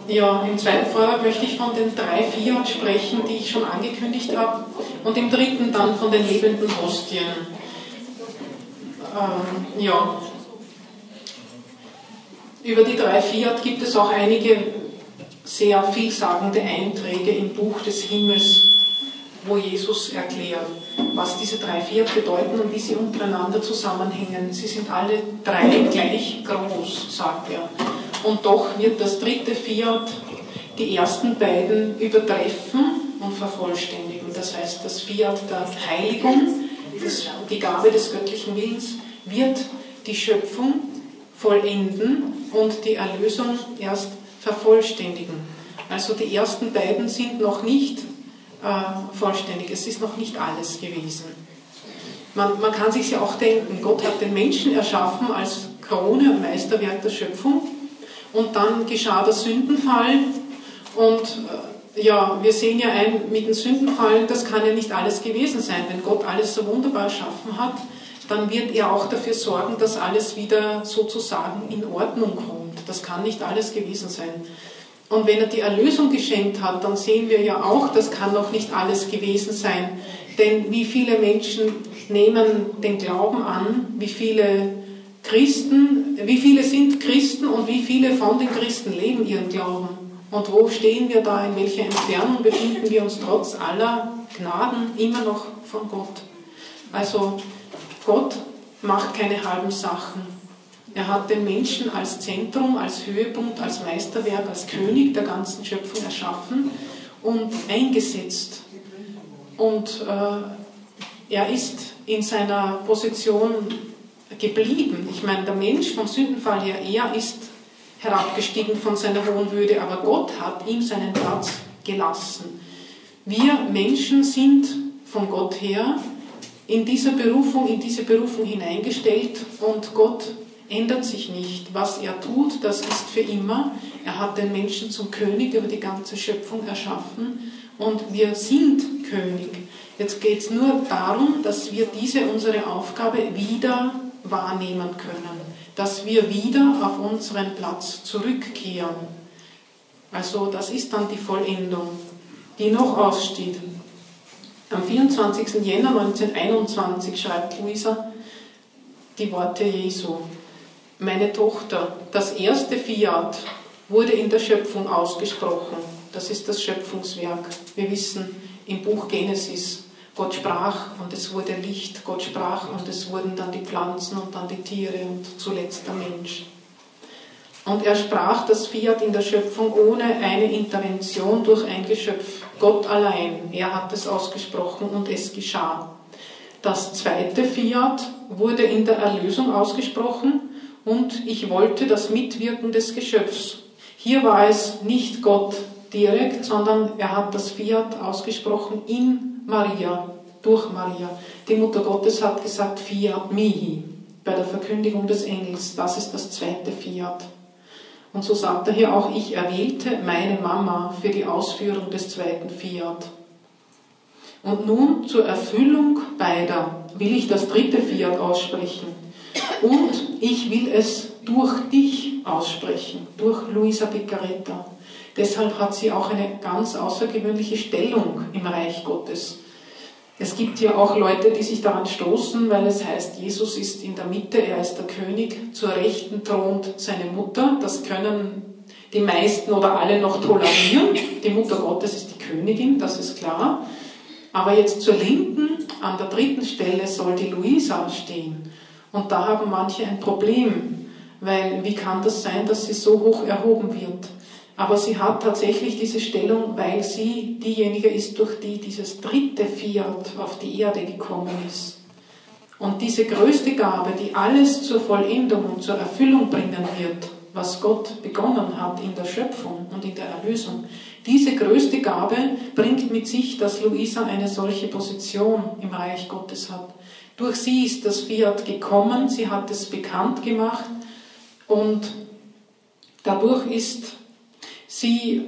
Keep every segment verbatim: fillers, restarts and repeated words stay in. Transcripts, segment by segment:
ja, im zweiten Vortrag möchte ich von den drei Fiat sprechen, die ich schon angekündigt habe, und im dritten dann von den lebenden Hostien. Ähm, ja. Über die drei Fiat gibt es auch einige sehr vielsagende Einträge im Buch des Himmels, wo Jesus erklärt, was diese drei Fiat bedeuten und wie sie untereinander zusammenhängen. Sie sind alle drei gleich groß, sagt er. Und doch wird das dritte Fiat die ersten beiden übertreffen und vervollständigen. Das heißt, das Fiat der Heiligung, das, die Gabe des göttlichen Willens, wird die Schöpfung vollenden und die Erlösung erst vervollständigen. Also die ersten beiden sind noch nicht äh, vollständig, es ist noch nicht alles gewesen. Man, man kann sich ja auch denken, Gott hat den Menschen erschaffen als Krone und Meisterwerk der Schöpfung, und dann geschah der Sündenfall, und äh, ja, wir sehen ja ein, mit dem Sündenfall, das kann ja nicht alles gewesen sein. Wenn Gott alles so wunderbar erschaffen hat, dann wird er auch dafür sorgen, dass alles wieder sozusagen in Ordnung kommt. Das kann nicht alles gewesen sein. Und wenn er die Erlösung geschenkt hat, dann sehen wir ja auch, das kann noch nicht alles gewesen sein. Denn wie viele Menschen nehmen den Glauben an, wie viele Christen, wie viele sind Christen und wie viele von den Christen leben ihren Glauben. Und wo stehen wir da, in welcher Entfernung befinden wir uns trotz aller Gnaden immer noch von Gott? Also Gott macht keine halben Sachen. Er hat den Menschen als Zentrum, als Höhepunkt, als Meisterwerk, als König der ganzen Schöpfung erschaffen und eingesetzt. Und äh, er ist in seiner Position geblieben. Ich meine, der Mensch vom Sündenfall her, er ist herabgestiegen von seiner hohen Würde, aber Gott hat ihm seinen Platz gelassen. Wir Menschen sind von Gott her in dieser Berufung, in diese Berufung hineingestellt, und Gott ändert sich nicht. Was er tut, das ist für immer. Er hat den Menschen zum König über die ganze Schöpfung erschaffen, und wir sind König. Jetzt geht es nur darum, dass wir diese unsere Aufgabe wieder wahrnehmen können, dass wir wieder auf unseren Platz zurückkehren. Also das ist dann die Vollendung, die noch aussteht. Am vierundzwanzigsten Jänner neunzehnhunderteinundzwanzig schreibt Luisa die Worte Jesu: Meine Tochter, das erste Fiat wurde in der Schöpfung ausgesprochen. Das ist das Schöpfungswerk. Wir wissen im Buch Genesis, Gott sprach und es wurde Licht. Gott sprach und es wurden dann die Pflanzen und dann die Tiere und zuletzt der Mensch. Und er sprach das Fiat in der Schöpfung ohne eine Intervention durch ein Geschöpf. Gott allein, er hat es ausgesprochen und es geschah. Das zweite Fiat wurde in der Erlösung ausgesprochen, und ich wollte das Mitwirken des Geschöpfs. Hier war es nicht Gott direkt, sondern er hat das Fiat ausgesprochen in Maria, durch Maria. Die Mutter Gottes hat gesagt, Fiat mihi, bei der Verkündigung des Engels. Das ist das zweite Fiat. Und so sagt er hier auch, ich erwählte meine Mama für die Ausführung des zweiten Fiat. Und nun zur Erfüllung beider will ich das dritte Fiat aussprechen. Und ich will es durch dich aussprechen, durch Luisa Piccarreta. Deshalb hat sie auch eine ganz außergewöhnliche Stellung im Reich Gottes. Es gibt ja auch Leute, die sich daran stoßen, weil es heißt, Jesus ist in der Mitte, er ist der König, zur Rechten thront seine Mutter. Das können die meisten oder alle noch tolerieren. Die Mutter Gottes ist die Königin, das ist klar. Aber jetzt zur Linken, an der dritten Stelle, soll die Luisa stehen. Und da haben manche ein Problem, weil wie kann das sein, dass sie so hoch erhoben wird? Aber sie hat tatsächlich diese Stellung, weil sie diejenige ist, durch die dieses dritte Fiat auf die Erde gekommen ist. Und diese größte Gabe, die alles zur Vollendung und zur Erfüllung bringen wird, was Gott begonnen hat in der Schöpfung und in der Erlösung, diese größte Gabe bringt mit sich, dass Luisa eine solche Position im Reich Gottes hat. Durch sie ist das Fiat gekommen, sie hat es bekannt gemacht, und dadurch ist sie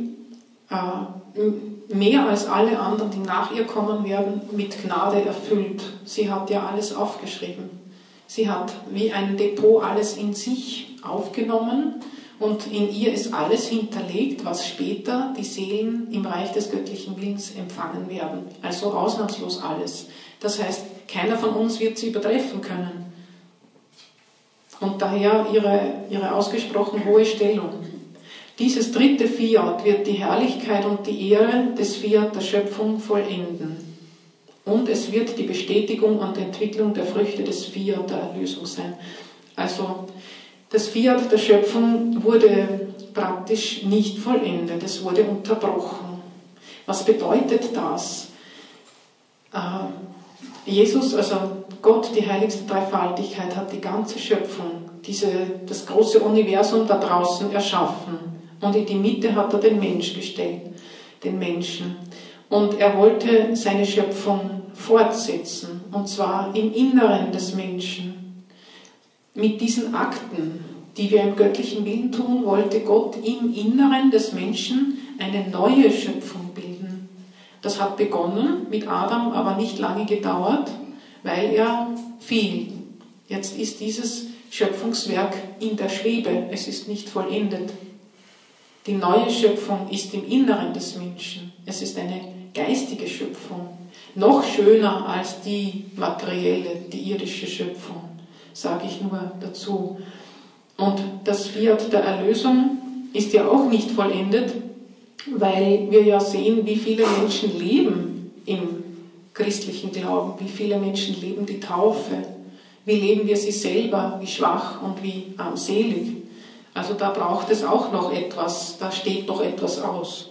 äh, mehr als alle anderen, die nach ihr kommen werden, mit Gnade erfüllt. Sie hat ja alles aufgeschrieben. Sie hat wie ein Depot alles in sich aufgenommen und in ihr ist alles hinterlegt, was später die Seelen im Reich des göttlichen Willens empfangen werden. Also ausnahmslos alles. Das heißt, keiner von uns wird sie übertreffen können. Und daher ihre, ihre ausgesprochen hohe Stellung. Dieses dritte Fiat wird die Herrlichkeit und die Ehre des Fiat der Schöpfung vollenden. Und es wird die Bestätigung und Entwicklung der Früchte des Fiat der Erlösung sein. Also das Fiat der Schöpfung wurde praktisch nicht vollendet, es wurde unterbrochen. Was bedeutet das? Äh, Jesus, also Gott, die heiligste Dreifaltigkeit, hat die ganze Schöpfung, diese, das große Universum da draußen erschaffen. Und in die Mitte hat er den Mensch gestellt, den Menschen. Und er wollte seine Schöpfung fortsetzen, und zwar im Inneren des Menschen. Mit diesen Akten, die wir im göttlichen Willen tun, wollte Gott im Inneren des Menschen eine neue Schöpfung bilden. Das hat begonnen mit Adam, aber nicht lange gedauert, weil er fiel. Jetzt ist dieses Schöpfungswerk in der Schwebe, es ist nicht vollendet. Die neue Schöpfung ist im Inneren des Menschen. Es ist eine geistige Schöpfung, noch schöner als die materielle, die irdische Schöpfung, sage ich nur dazu. Und das Fiat der Erlösung ist ja auch nicht vollendet, weil wir ja sehen, wie viele Menschen leben im christlichen Glauben, wie viele Menschen leben die Taufe, wie leben wir sie selber, wie schwach und wie armselig. Also da braucht es auch noch etwas, da steht noch etwas aus.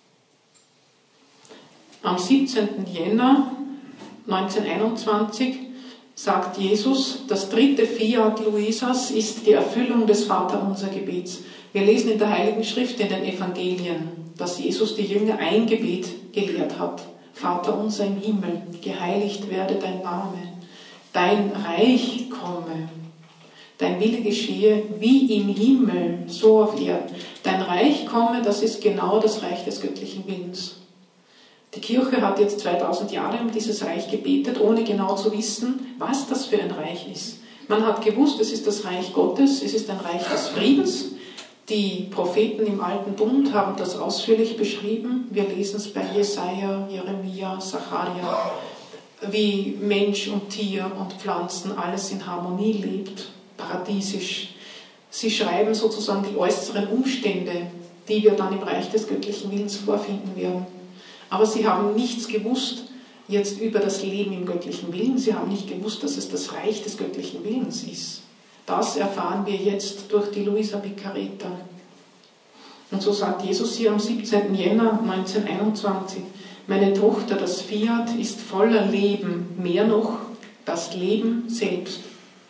Am siebzehnten Jänner neunzehnhunderteinundzwanzig sagt Jesus, das dritte Fiat Luisas ist die Erfüllung des Vaterunser Gebets. Wir lesen in der Heiligen Schrift, in den Evangelien, dass Jesus die Jünger ein Gebet gelehrt hat. Vater unser im Himmel, geheiligt werde dein Name, dein Reich komme, dein Wille geschehe wie im Himmel, so auf Erden. Dein Reich komme, das ist genau das Reich des göttlichen Willens. Die Kirche hat jetzt zweitausend Jahre um dieses Reich gebetet, ohne genau zu wissen, was das für ein Reich ist. Man hat gewusst, es ist das Reich Gottes, es ist ein Reich des Friedens. Die Propheten im Alten Bund haben das ausführlich beschrieben. Wir lesen es bei Jesaja, Jeremia, Sacharja, wie Mensch und Tier und Pflanzen alles in Harmonie lebt, paradiesisch. Sie schreiben sozusagen die äußeren Umstände, die wir dann im Reich des göttlichen Willens vorfinden werden. Aber sie haben nichts gewusst jetzt über das Leben im göttlichen Willen. Sie haben nicht gewusst, dass es das Reich des göttlichen Willens ist. Das erfahren wir jetzt durch die Luisa Piccarreta. Und so sagt Jesus hier am siebzehnten Jänner neunzehnhunderteinundzwanzig, meine Tochter, das Fiat ist voller Leben, mehr noch das Leben selbst.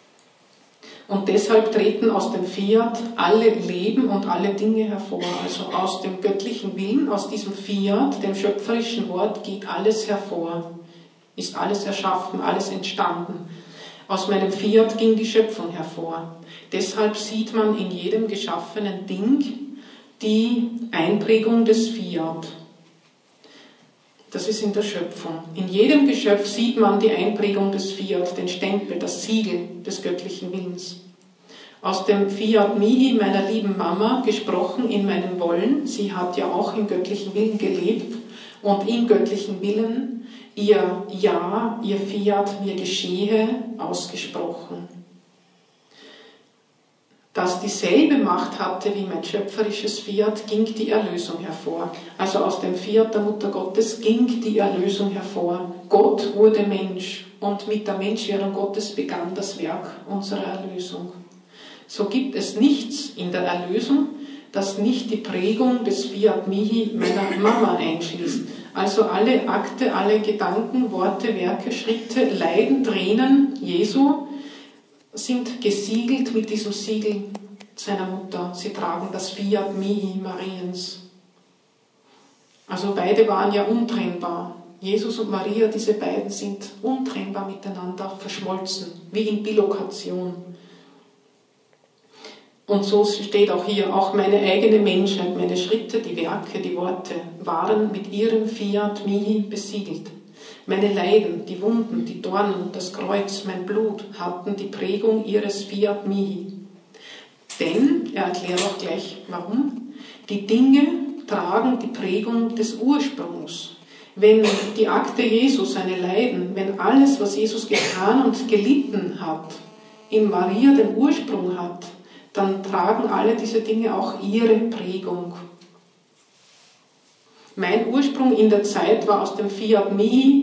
Und deshalb treten aus dem Fiat alle Leben und alle Dinge hervor. Also aus dem göttlichen Willen, aus diesem Fiat, dem schöpferischen Wort, geht alles hervor. Ist alles erschaffen, alles entstanden. Aus meinem Fiat ging die Schöpfung hervor. Deshalb sieht man in jedem geschaffenen Ding die Einprägung des Fiat. Das ist in der Schöpfung. In jedem Geschöpf sieht man die Einprägung des Fiat, den Stempel, das Siegel des göttlichen Willens. Aus dem Fiat mihi, meiner lieben Mama, gesprochen in meinem Wollen, sie hat ja auch im göttlichen Willen gelebt und im göttlichen Willen ihr Ja, ihr Fiat mir geschehe, ausgesprochen. Dass dieselbe Macht hatte wie mein schöpferisches Fiat, ging die Erlösung hervor. Also aus dem Fiat der Mutter Gottes ging die Erlösung hervor. Gott wurde Mensch und mit der Menschwerdung Gottes begann das Werk unserer Erlösung. So gibt es nichts in der Erlösung, das nicht die Prägung des Fiat mihi meiner Mama einschließt. Also alle Akte, alle Gedanken, Worte, Werke, Schritte, Leiden, Tränen Jesu sind gesiegelt mit diesem Siegel seiner Mutter. Sie tragen das Fiat mihi Mariens. Also beide waren ja untrennbar. Jesus und Maria, diese beiden sind untrennbar miteinander verschmolzen, wie in Bilokation. Und so steht auch hier, auch meine eigene Menschheit, meine Schritte, die Werke, die Worte waren mit ihrem Fiat mihi besiegelt. Meine Leiden, die Wunden, die Dornen, das Kreuz, mein Blut hatten die Prägung ihres Fiat mihi. Denn, er erklärt auch gleich warum, die Dinge tragen die Prägung des Ursprungs. Wenn die Akte Jesu, seine Leiden, wenn alles, was Jesus getan und gelitten hat, in Maria den Ursprung hat, dann tragen alle diese Dinge auch ihre Prägung. Mein Ursprung in der Zeit war aus dem Fiat Mihi,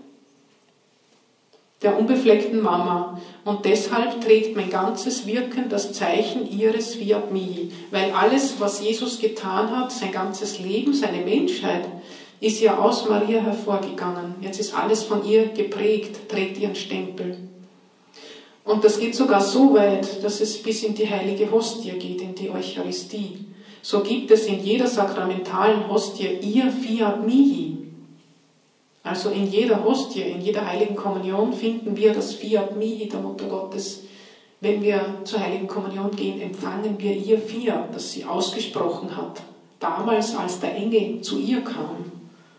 der unbefleckten Mama. Und deshalb trägt mein ganzes Wirken das Zeichen ihres Fiat Mihi. Weil alles, was Jesus getan hat, sein ganzes Leben, seine Menschheit, ist ja aus Maria hervorgegangen. Jetzt ist alles von ihr geprägt, trägt ihren Stempel. Und das geht sogar so weit, dass es bis in die heilige Hostie geht, in die Eucharistie. So gibt es in jeder sakramentalen Hostie ihr Fiat Mihi. Also in jeder Hostie, in jeder heiligen Kommunion finden wir das Fiat Mihi der Mutter Gottes. Wenn wir zur heiligen Kommunion gehen, empfangen wir ihr Fiat, das sie ausgesprochen hat, damals als der Engel zu ihr kam.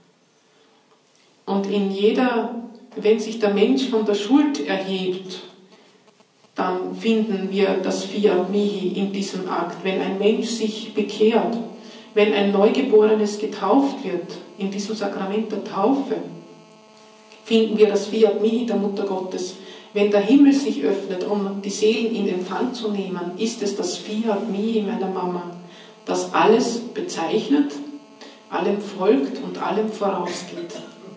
Und in jeder, wenn sich der Mensch von der Schuld erhebt, dann finden wir das Fiat Mihi in diesem Akt. Wenn ein Mensch sich bekehrt, wenn ein Neugeborenes getauft wird, in diesem Sakrament der Taufe, finden wir das Fiat Mihi der Mutter Gottes. Wenn der Himmel sich öffnet, um die Seelen in Empfang zu nehmen, ist es das Fiat Mihi meiner Mama, das alles bezeichnet, allem folgt und allem vorausgeht.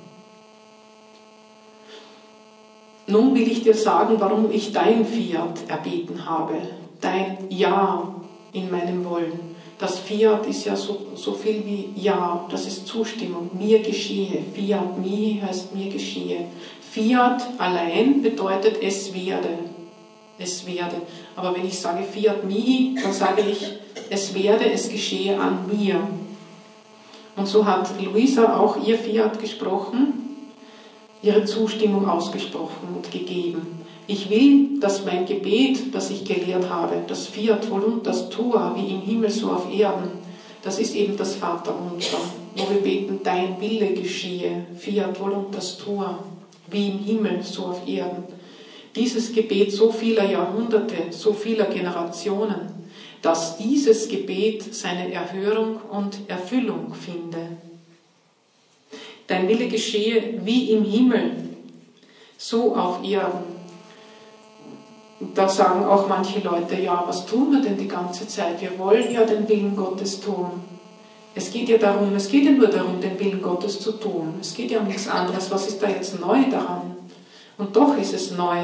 Nun will ich dir sagen, warum ich dein Fiat erbeten habe, dein Ja in meinem Wollen. Das Fiat ist ja so, so viel wie Ja, das ist Zustimmung, mir geschehe. Fiat Mihi heißt mir geschehe. Fiat allein bedeutet es werde, es werde. Aber wenn ich sage Fiat Mihi, dann sage ich, es werde, es geschehe an mir. Und so hat Luisa auch ihr Fiat gesprochen, ihre Zustimmung ausgesprochen und gegeben. Ich will, dass mein Gebet, das ich gelehrt habe, das Fiat Voluntas Tua, wie im Himmel so auf Erden, das ist eben das Vaterunser, wo wir beten, dein Wille geschehe, Fiat Voluntas Tua, wie im Himmel so auf Erden. Dieses Gebet so vieler Jahrhunderte, so vieler Generationen, dass dieses Gebet seine Erhörung und Erfüllung finde. Dein Wille geschehe wie im Himmel, so auf Erden. Da sagen auch manche Leute, ja, was tun wir denn die ganze Zeit? Wir wollen ja den Willen Gottes tun. Es geht ja darum, es geht ja nur darum, den Willen Gottes zu tun. Es geht ja um nichts anderes. Was ist da jetzt neu daran? Und doch ist es neu,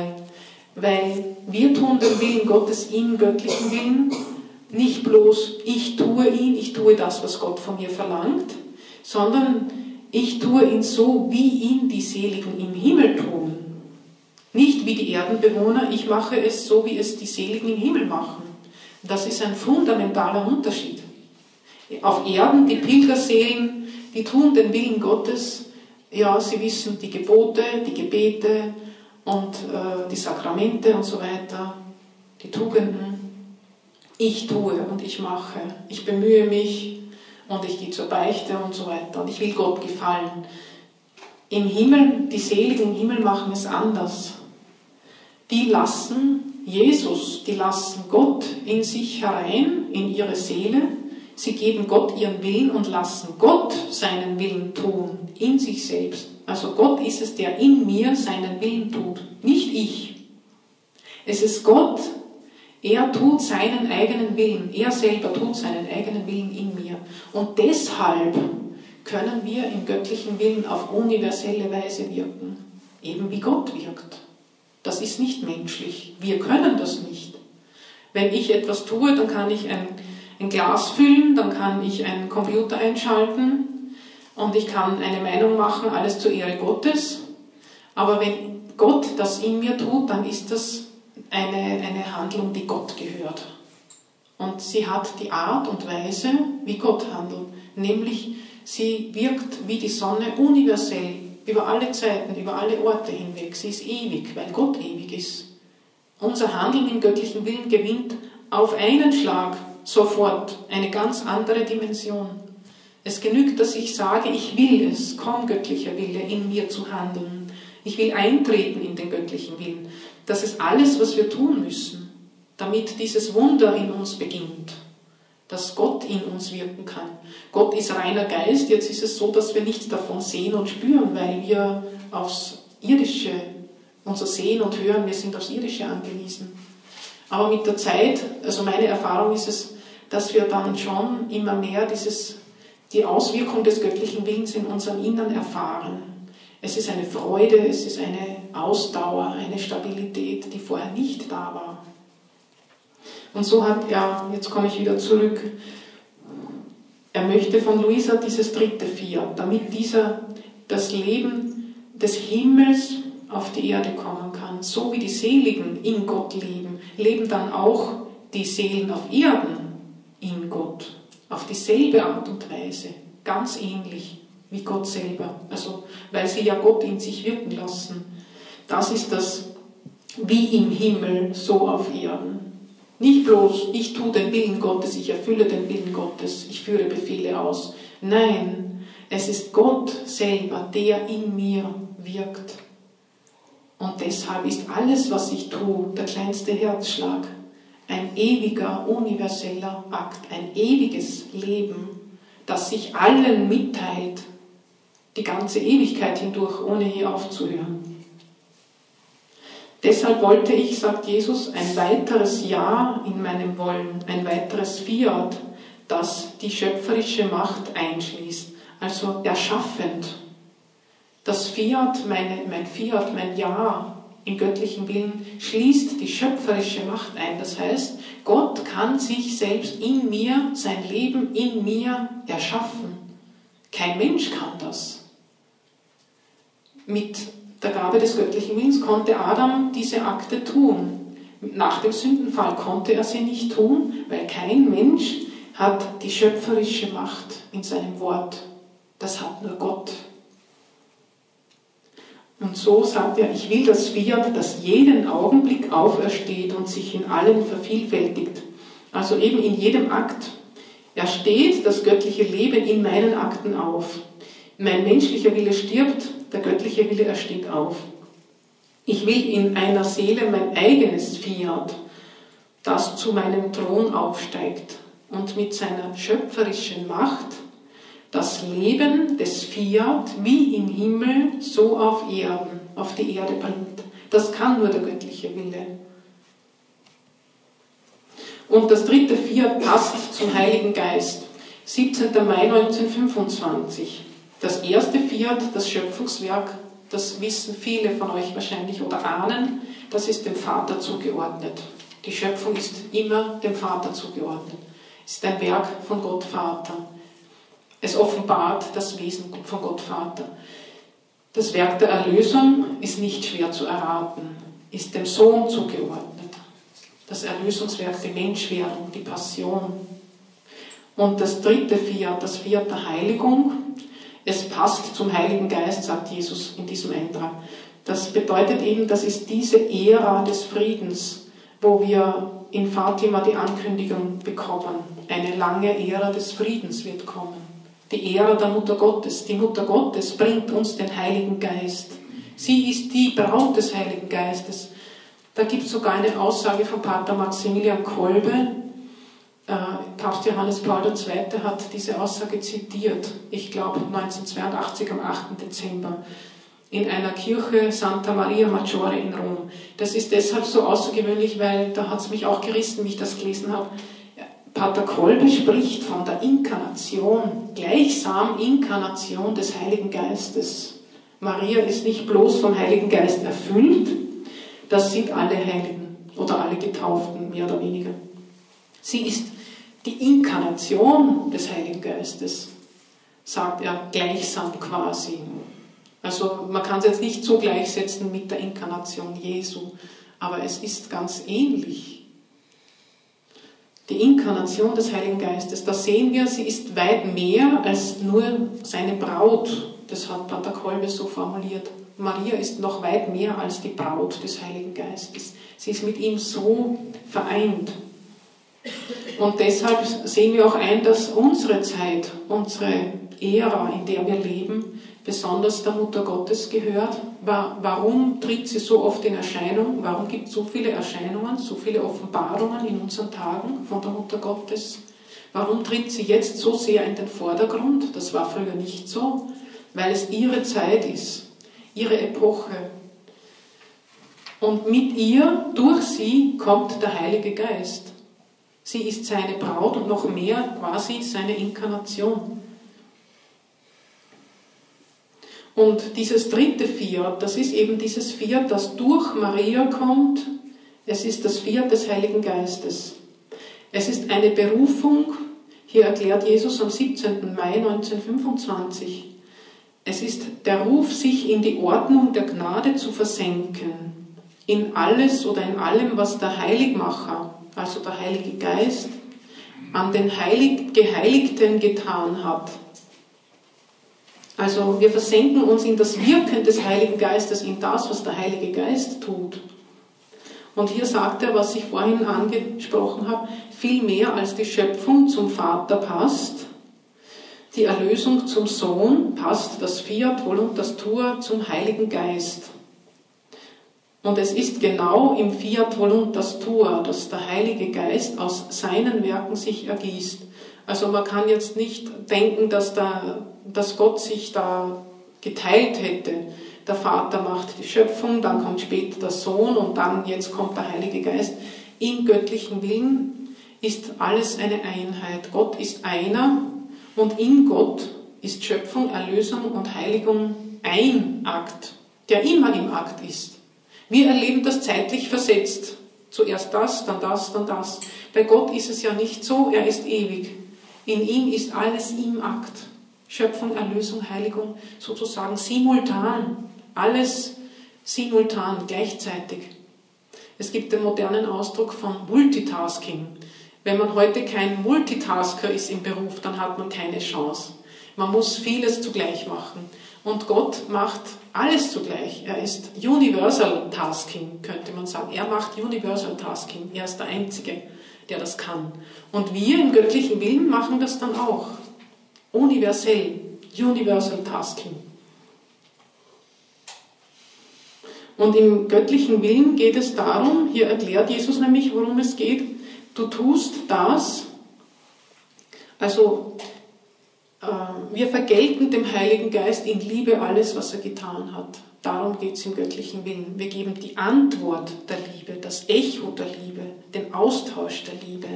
weil wir tun den Willen Gottes im göttlichen Willen, nicht bloß ich tue ihn, ich tue das, was Gott von mir verlangt, sondern ich tue ihn so, wie ihn die Seligen im Himmel tun. Nicht wie die Erdenbewohner, ich mache es so, wie es die Seligen im Himmel machen. Das ist ein fundamentaler Unterschied. Auf Erden, die Pilgerseelen, die tun den Willen Gottes, ja, sie wissen die Gebote, die Gebete und äh, die Sakramente und so weiter, die Tugenden. Ich tue und ich mache, ich bemühe mich und ich gehe zur Beichte und so weiter und ich will Gott gefallen. Im Himmel, die Seligen im Himmel machen es anders. Die lassen Jesus, die lassen Gott in sich herein, in ihre Seele. Sie geben Gott ihren Willen und lassen Gott seinen Willen tun, in sich selbst. Also Gott ist es, der in mir seinen Willen tut, nicht ich. Es ist Gott, er tut seinen eigenen Willen, er selber tut seinen eigenen Willen in mir. Und deshalb können wir im göttlichen Willen auf universelle Weise wirken, eben wie Gott wirkt. Das ist nicht menschlich. Wir können das nicht. Wenn ich etwas tue, dann kann ich ein, ein Glas füllen, dann kann ich einen Computer einschalten und ich kann eine Meinung machen, alles zur Ehre Gottes. Aber wenn Gott das in mir tut, dann ist das eine, eine Handlung, die Gott gehört. Und sie hat die Art und Weise, wie Gott handelt. Nämlich, sie wirkt wie die Sonne universell, über alle Zeiten, über alle Orte hinweg. Sie ist ewig, weil Gott ewig ist. Unser Handeln im göttlichen Willen gewinnt auf einen Schlag sofort eine ganz andere Dimension. Es genügt, dass ich sage, ich will es, komm göttlicher Wille, in mir zu handeln. Ich will eintreten in den göttlichen Willen. Das ist alles, was wir tun müssen. damit dieses Wunder in uns beginnt, dass Gott in uns wirken kann. Gott ist reiner Geist, jetzt ist es so, dass wir nichts davon sehen und spüren, weil wir aufs Irdische, unser Sehen und Hören, wir sind aufs Irdische angewiesen. Aber mit der Zeit, also meine Erfahrung ist es, dass wir dann schon immer mehr dieses, die Auswirkung des göttlichen Willens in unserem Innern erfahren. Es ist eine Freude, es ist eine Ausdauer, eine Stabilität, die vorher nicht da war. Und so hat er, jetzt komme ich wieder zurück, er möchte von Luisa dieses dritte Fiat, damit dieser, das Leben des Himmels auf die Erde kommen kann. So wie die Seligen in Gott leben, leben dann auch die Seelen auf Erden in Gott. Auf dieselbe Art und Weise. Ganz ähnlich wie Gott selber. Also, weil sie ja Gott in sich wirken lassen. Das ist das wie im Himmel, so auf Erden. Nicht bloß, ich tue den Willen Gottes, ich erfülle den Willen Gottes, ich führe Befehle aus. Nein, es ist Gott selber, der in mir wirkt. Und deshalb ist alles, was ich tue, der kleinste Herzschlag, ein ewiger, universeller Akt, ein ewiges Leben, das sich allen mitteilt, die ganze Ewigkeit hindurch, ohne je aufzuhören. Deshalb wollte ich, sagt Jesus, ein weiteres Ja in meinem Wollen, ein weiteres Fiat, das die schöpferische Macht einschließt, also erschaffend. Das Fiat, meine, mein Fiat, mein Ja im göttlichen Willen schließt die schöpferische Macht ein. Das heißt, Gott kann sich selbst in mir, sein Leben in mir erschaffen. Kein Mensch kann das. Mit der Gabe des göttlichen Willens konnte Adam diese Akte tun. Nach dem Sündenfall konnte er sie nicht tun, weil kein Mensch hat die schöpferische Macht in seinem Wort. Das hat nur Gott. Und so sagt er, ich will das Fiat, das jeden Augenblick aufersteht und sich in allen vervielfältigt. Also eben in jedem Akt. Er steht, das göttliche Leben in meinen Akten auf. Mein menschlicher Wille stirbt, der göttliche Wille ersteht auf. Ich will in einer Seele mein eigenes Fiat, das zu meinem Thron aufsteigt und mit seiner schöpferischen Macht das Leben des Fiat wie im Himmel so auf Erden, auf die Erde bringt. Das kann nur der göttliche Wille. Und das dritte Fiat passt zum Heiligen Geist. siebzehnter Mai neunzehnhundertfünfundzwanzig. Das erste Fiat, das Schöpfungswerk, das wissen viele von euch wahrscheinlich oder ahnen, das ist dem Vater zugeordnet. Die Schöpfung ist immer dem Vater zugeordnet. Es ist ein Werk von Gott Vater. Es offenbart das Wesen von Gott Vater. Das Werk der Erlösung ist nicht schwer zu erraten, ist dem Sohn zugeordnet. Das Erlösungswerk, die Menschwerdung, die Passion. Und das dritte Fiat, das Fiat der Heiligung, es passt zum Heiligen Geist, sagt Jesus in diesem Eintrag. Das bedeutet eben, das ist diese Ära des Friedens, wo wir in Fatima die Ankündigung bekommen. Eine lange Ära des Friedens wird kommen. Die Ära der Mutter Gottes. Die Mutter Gottes bringt uns den Heiligen Geist. Sie ist die Braut des Heiligen Geistes. Da gibt es sogar eine Aussage von Pater Maximilian Kolbe. Äh, Papst Johannes Paul der Zweite hat diese Aussage zitiert. Ich glaube neunzehnhundertzweiundachtzig am achten Dezember. In einer Kirche Santa Maria Maggiore in Rom. Das ist deshalb so außergewöhnlich, weil da hat es mich auch gerissen, wie ich das gelesen habe. Pater Kolbe spricht von der Inkarnation, gleichsam Inkarnation des Heiligen Geistes. Maria ist nicht bloß vom Heiligen Geist erfüllt, das sind alle Heiligen oder alle Getauften, mehr oder weniger. Sie ist die Inkarnation des Heiligen Geistes, sagt er gleichsam quasi. Also man kann es jetzt nicht so gleichsetzen mit der Inkarnation Jesu, aber es ist ganz ähnlich. Die Inkarnation des Heiligen Geistes, da sehen wir, sie ist weit mehr als nur seine Braut. Das hat Pater Kolbe so formuliert. Maria ist noch weit mehr als die Braut des Heiligen Geistes. Sie ist mit ihm so vereint. Und deshalb sehen wir auch ein, dass unsere Zeit, unsere Ära, in der wir leben, besonders der Mutter Gottes gehört. Warum tritt sie so oft in Erscheinung? Warum gibt es so viele Erscheinungen, so viele Offenbarungen in unseren Tagen von der Mutter Gottes? Warum tritt sie jetzt so sehr in den Vordergrund? Das war früher nicht so, weil es ihre Zeit ist, ihre Epoche. Und mit ihr, durch sie, kommt der Heilige Geist. Sie ist seine Braut und noch mehr quasi seine Inkarnation. Und dieses dritte Fiat, das ist eben dieses Fiat, das durch Maria kommt. Es ist das Fiat des Heiligen Geistes. Es ist eine Berufung, hier erklärt Jesus am siebzehnten Mai neunzehnhundertfünfundzwanzig. Es ist der Ruf, sich in die Ordnung der Gnade zu versenken. In alles oder in allem, was der Heiligmacher, also der Heilige Geist, an den Heilig, Geheiligten getan hat. Also wir versenken uns in das Wirken des Heiligen Geistes, in das, was der Heilige Geist tut. Und hier sagt er, was ich vorhin angesprochen habe, viel mehr als die Schöpfung zum Vater passt, die Erlösung zum Sohn, passt das Fiat Voluntas zum Heiligen Geist. Und es ist genau im Fiat Voluntas Tua, dass der Heilige Geist aus seinen Werken sich ergießt. Also man kann jetzt nicht denken, dass, da, dass Gott sich da geteilt hätte. Der Vater macht die Schöpfung, dann kommt später der Sohn und dann jetzt kommt der Heilige Geist. Im göttlichen Willen ist alles eine Einheit. Gott ist einer und in Gott ist Schöpfung, Erlösung und Heiligung ein Akt, der immer im Akt ist. Wir erleben das zeitlich versetzt. Zuerst das, dann das, dann das. Bei Gott ist es ja nicht so, er ist ewig. In ihm ist alles im Akt. Schöpfung, Erlösung, Heiligung, sozusagen simultan. Alles simultan, gleichzeitig. Es gibt den modernen Ausdruck von Multitasking. Wenn man heute kein Multitasker ist im Beruf, dann hat man keine Chance. Man muss vieles zugleich machen. Und Gott macht alles zugleich. Er ist Universal Tasking, könnte man sagen. Er macht Universal Tasking. Er ist der Einzige, der das kann. Und wir im göttlichen Willen machen das dann auch. Universell, Universal Tasking. Und im göttlichen Willen geht es darum, hier erklärt Jesus nämlich, worum es geht, du tust das, also äh, wir vergelten dem Heiligen Geist in Liebe alles, was er getan hat. Darum geht es im göttlichen Willen. Wir geben die Antwort der Liebe, das Echo der Liebe, den Austausch der Liebe.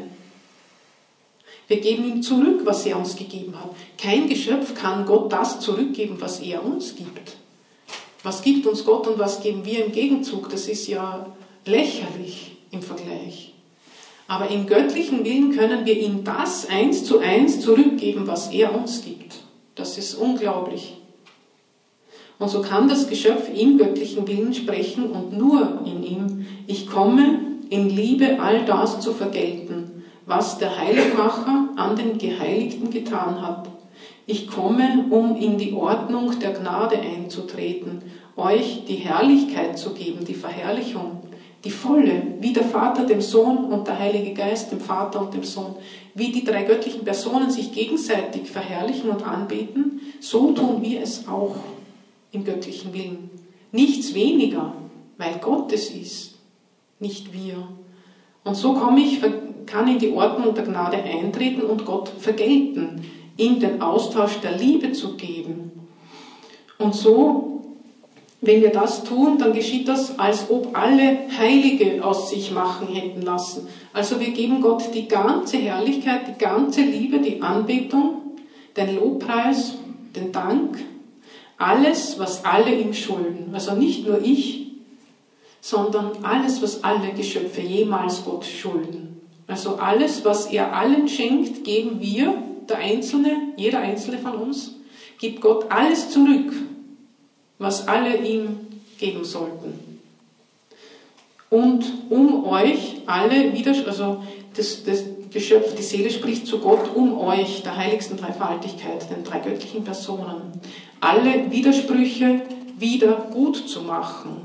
Wir geben ihm zurück, was er uns gegeben hat. Kein Geschöpf kann Gott das zurückgeben, was er uns gibt. Was gibt uns Gott und was geben wir im Gegenzug? Das ist ja lächerlich im Vergleich. Aber im göttlichen Willen können wir ihm das eins zu eins zurückgeben, was er uns gibt. Das ist unglaublich. Und so kann das Geschöpf im göttlichen Willen sprechen und nur in ihm. Ich komme in Liebe all das zu vergelten, was der Heiligmacher an den Geheiligten getan hat. Ich komme, um in die Ordnung der Gnade einzutreten, euch die Herrlichkeit zu geben, die Verherrlichung, die volle, wie der Vater dem Sohn und der Heilige Geist dem Vater und dem Sohn, wie die drei göttlichen Personen sich gegenseitig verherrlichen und anbeten, so tun wir es auch im göttlichen Willen. Nichts weniger, weil Gott es ist, nicht wir. Und so komme ich, kann in die Ordnung der Gnade eintreten und Gott vergelten, ihm den Austausch der Liebe zu geben. Und so, wenn wir das tun, dann geschieht das, als ob alle Heilige aus sich machen hätten lassen. Also wir geben Gott die ganze Herrlichkeit, die ganze Liebe, die Anbetung, den Lobpreis, den Dank, alles, was alle ihm schulden. Also nicht nur ich, sondern alles, was alle Geschöpfe jemals Gott schulden. Also alles, was er allen schenkt, geben wir, der Einzelne, jeder Einzelne von uns, gibt Gott alles zurück, was alle ihm geben sollten. Und um euch alle wieder, also das, das Geschöpf, die Seele spricht zu Gott, um euch, der heiligsten Dreifaltigkeit, den drei göttlichen Personen, alle Widersprüche wieder gut zu machen.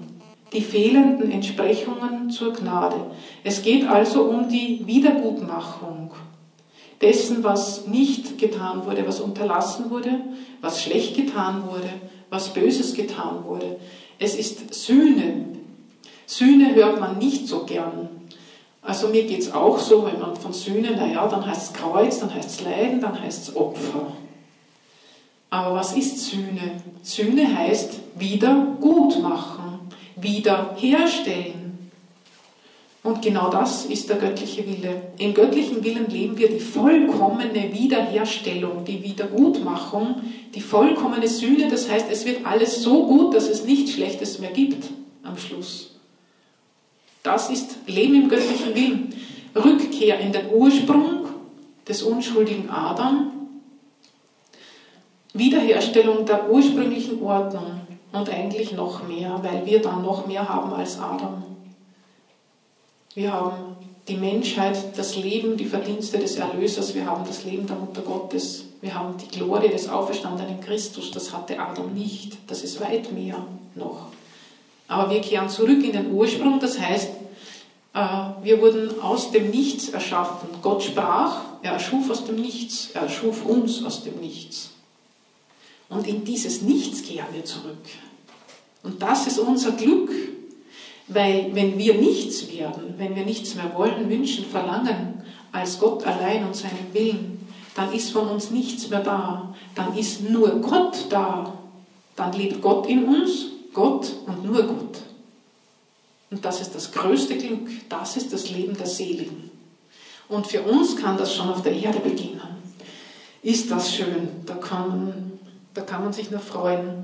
die fehlenden Entsprechungen zur Gnade. Es geht also um die Wiedergutmachung dessen, was nicht getan wurde, was unterlassen wurde, was schlecht getan wurde, was Böses getan wurde. Es ist Sühne. Sühne hört man nicht so gern. Also mir geht es auch so, wenn man von Sühne, naja, dann heißt es Kreuz, dann heißt es Leiden, dann heißt es Opfer. Aber was ist Sühne? Sühne heißt wieder gut machen, wieder herstellen. Und genau das ist der göttliche Wille. Im göttlichen Willen leben wir die vollkommene Wiederherstellung, die Wiedergutmachung, die vollkommene Sühne. Das heißt, es wird alles so gut, dass es nichts Schlechtes mehr gibt am Schluss. Das ist Leben im göttlichen Willen. Rückkehr in den Ursprung des unschuldigen Adam. Wiederherstellung der ursprünglichen Ordnung und eigentlich noch mehr, weil wir dann noch mehr haben als Adam. Wir haben die Menschheit, das Leben, die Verdienste des Erlösers, wir haben das Leben der Mutter Gottes, wir haben die Glorie des auferstandenen Christus, das hatte Adam nicht, das ist weit mehr noch. Aber wir kehren zurück in den Ursprung, das heißt, wir wurden aus dem Nichts erschaffen. Gott sprach, er erschuf aus dem Nichts, er erschuf uns aus dem Nichts. Und in dieses Nichts kehren wir zurück. Und das ist unser Glück, weil wenn wir nichts werden, wenn wir nichts mehr wollen, wünschen, verlangen, als Gott allein und seinen Willen, dann ist von uns nichts mehr da. Dann ist nur Gott da. Dann lebt Gott in uns, Gott und nur Gott. Und das ist das größte Glück, das ist das Leben der Seligen. Und für uns kann das schon auf der Erde beginnen. Ist das schön, da kann man, da kann man sich nur freuen.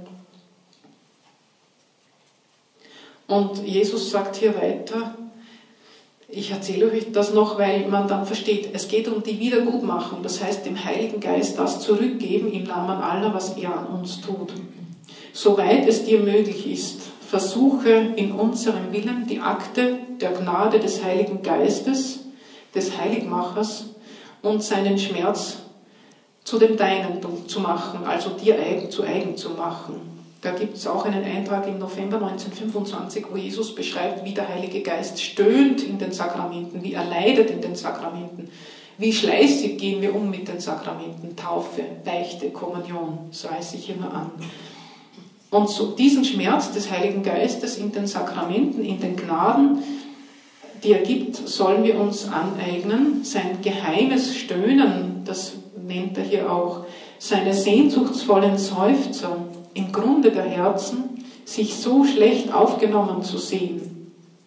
Und Jesus sagt hier weiter, ich erzähle euch das noch, weil man dann versteht, es geht um die Wiedergutmachung, das heißt dem Heiligen Geist das zurückgeben im Namen aller, was er an uns tut. Soweit es dir möglich ist, versuche in unserem Willen die Akte der Gnade des Heiligen Geistes, des Heiligmachers und seinen Schmerz zu dem Deinen zu machen, also dir eigen, zu eigen zu machen. Da gibt es auch einen Eintrag im November neunzehnhundertfünfundzwanzig, wo Jesus beschreibt, wie der Heilige Geist stöhnt in den Sakramenten, wie er leidet in den Sakramenten, wie schleißig gehen wir um mit den Sakramenten, Taufe, Beichte, Kommunion, das reiße ich immer an. Und so diesen Schmerz des Heiligen Geistes in den Sakramenten, in den Gnaden, die er gibt, sollen wir uns aneignen. Sein geheimes Stöhnen, das nennt er hier auch, seine sehnsuchtsvollen Seufzer im Grunde der Herzen, sich so schlecht aufgenommen zu sehen.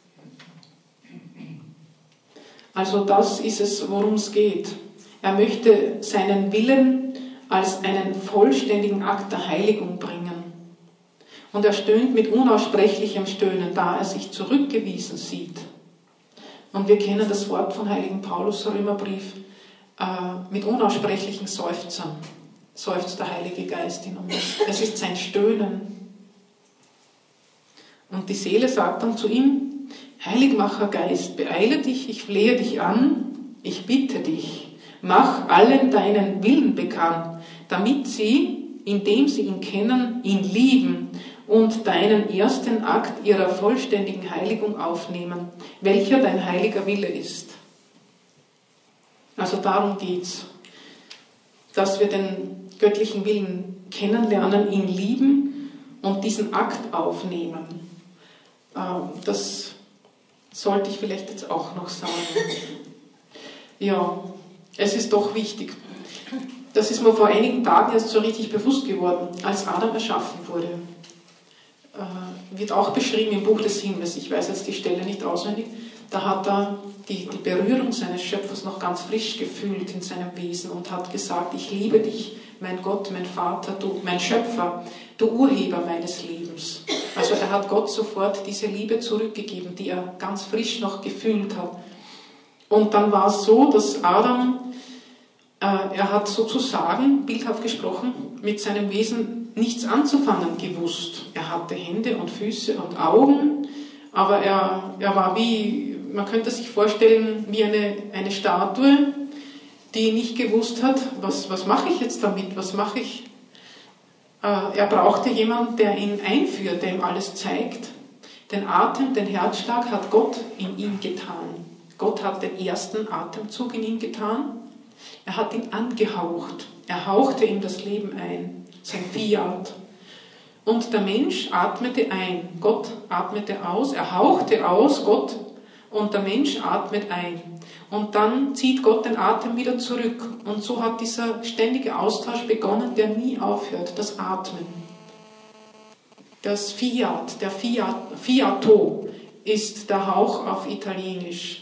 Also das ist es, worum es geht. Er möchte seinen Willen als einen vollständigen Akt der Heiligung bringen. Und er stöhnt mit unaussprechlichem Stöhnen, da er sich zurückgewiesen sieht. Und wir kennen das Wort von heiligen Paulus, Römerbrief, äh, mit unaussprechlichen Seufzern seufzt der Heilige Geist in uns. Es ist sein Stöhnen. Und die Seele sagt dann zu ihm, Heiligmacher Geist, beeile dich, ich flehe dich an, ich bitte dich, mach allen deinen Willen bekannt, damit sie, indem sie ihn kennen, ihn lieben und deinen ersten Akt ihrer vollständigen Heiligung aufnehmen, welcher dein heiliger Wille ist. Also darum geht's, dass wir den göttlichen Willen kennenlernen, ihn lieben und diesen Akt aufnehmen. Das sollte ich vielleicht jetzt auch noch sagen. Ja, es ist doch wichtig. Das ist mir vor einigen Tagen erst so richtig bewusst geworden, als Adam erschaffen wurde. Äh, wird auch beschrieben im Buch des Himmels, ich weiß jetzt die Stelle nicht auswendig, da hat er die, die Berührung seines Schöpfers noch ganz frisch gefühlt in seinem Wesen und hat gesagt, ich liebe dich, mein Gott, mein Vater, du, mein Schöpfer, du Urheber meines Lebens. Also er hat Gott sofort diese Liebe zurückgegeben, die er ganz frisch noch gefühlt hat. Und dann war es so, dass Adam, äh, er hat sozusagen, bildhaft gesprochen, mit seinem Wesen nichts anzufangen gewusst. Er hatte Hände und Füße und Augen, aber er, er war wie, man könnte sich vorstellen, wie eine, eine Statue, die nicht gewusst hat, was, was mache ich jetzt damit, was mache ich. Äh, er brauchte jemanden, der ihn einführt, der ihm alles zeigt. Den Atem, den Herzschlag hat Gott in ihm getan. Gott hat den ersten Atemzug in ihm getan. Er hat ihn angehaucht. Er hauchte ihm das Leben ein, sein Fiat. Und der Mensch atmete ein. Gott atmete aus. Er hauchte aus, Gott, und der Mensch atmet ein. Und dann zieht Gott den Atem wieder zurück. Und so hat dieser ständige Austausch begonnen, der nie aufhört, das Atmen. Das Fiat, der Fiat, Fiato ist der Hauch auf Italienisch.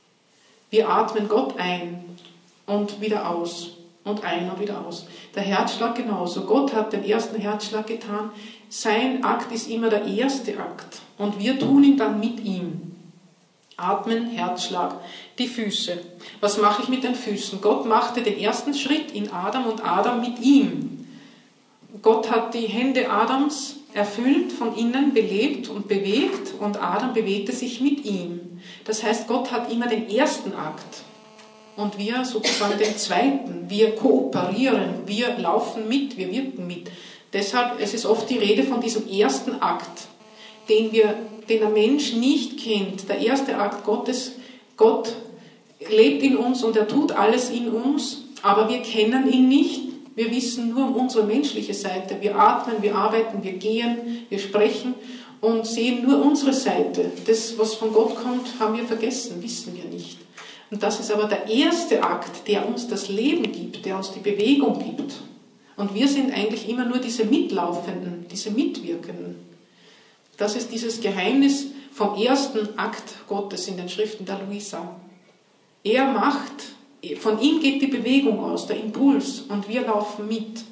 Wir atmen Gott ein und wieder aus und ein und wieder aus. Der Herzschlag genauso. Gott hat den ersten Herzschlag getan. Sein Akt ist immer der erste Akt. Und wir tun ihn dann mit ihm. Atmen, Herzschlag, die Füße. Was mache ich mit den Füßen? Gott machte den ersten Schritt in Adam und Adam mit ihm. Gott hat die Hände Adams erfüllt, von innen belebt und bewegt und Adam bewegte sich mit ihm. Das heißt, Gott hat immer den ersten Akt und wir sozusagen den zweiten. Wir kooperieren, wir laufen mit, wir wirken mit. Deshalb es ist oft die Rede von diesem ersten Akt, den, wir, den der Mensch nicht kennt. Der erste Akt Gottes, Gott lebt in uns und er tut alles in uns, aber wir kennen ihn nicht. Wir wissen nur um unsere menschliche Seite. Wir atmen, wir arbeiten, wir gehen, wir sprechen und sehen nur unsere Seite. Das, was von Gott kommt, haben wir vergessen, wissen wir nicht. Und das ist aber der erste Akt, der uns das Leben gibt, der uns die Bewegung gibt. Und wir sind eigentlich immer nur diese Mitlaufenden, diese Mitwirkenden. Das ist dieses Geheimnis vom ersten Akt Gottes in den Schriften der Luisa. Er macht, von ihm geht die Bewegung aus, der Impuls, und wir laufen mit.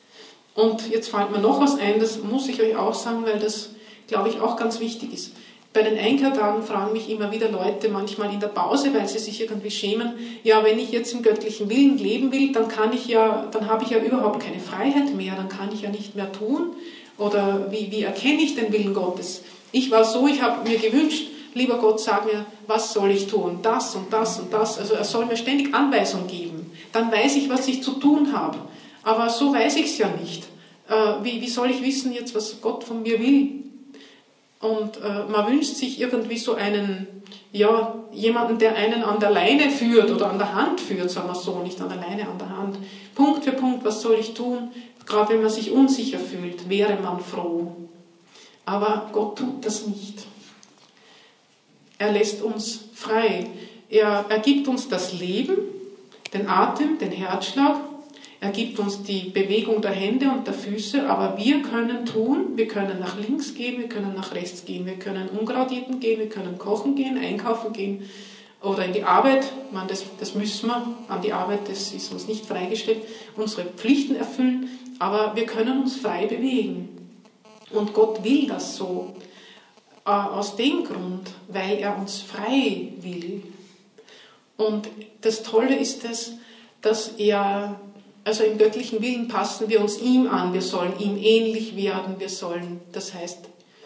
Und jetzt fällt mir noch was ein, das muss ich euch auch sagen, weil das, glaube ich, auch ganz wichtig ist. Bei den Einkehrtagen fragen mich immer wieder Leute, manchmal in der Pause, weil sie sich irgendwie schämen, ja, wenn ich jetzt im göttlichen Willen leben will, dann kann ich ja, dann habe ich ja überhaupt keine Freiheit mehr, dann kann ich ja nicht mehr tun. Oder wie, wie erkenne ich den Willen Gottes? Ich war so, ich habe mir gewünscht, lieber Gott, sag mir, was soll ich tun? Das und das und das. Also er soll mir ständig Anweisungen geben. Dann weiß ich, was ich zu tun habe. Aber so weiß ich es ja nicht. Äh, wie, wie soll ich wissen jetzt, was Gott von mir will? Und äh, man wünscht sich irgendwie so einen, ja, jemanden, der einen an der Leine führt oder an der Hand führt, sagen wir so, nicht an der Leine, an der Hand. Punkt für Punkt, was soll ich tun? Gerade wenn man sich unsicher fühlt, wäre man froh. Aber Gott tut das nicht. Er lässt uns frei. Er, er gibt uns das Leben, den Atem, den Herzschlag. Er gibt uns die Bewegung der Hände und der Füße, aber wir können tun, wir können nach links gehen, wir können nach rechts gehen, wir können Unkraut jäten gehen, wir können kochen gehen, einkaufen gehen oder in die Arbeit. Ich meine, das, das müssen wir, an die Arbeit, das ist uns nicht freigestellt, unsere Pflichten erfüllen, aber wir können uns frei bewegen. Und Gott will das so. Aus dem Grund, weil er uns frei will. Und das Tolle ist es, dass er, also im göttlichen Willen passen wir uns ihm an, wir sollen ihm ähnlich werden, wir sollen, das heißt,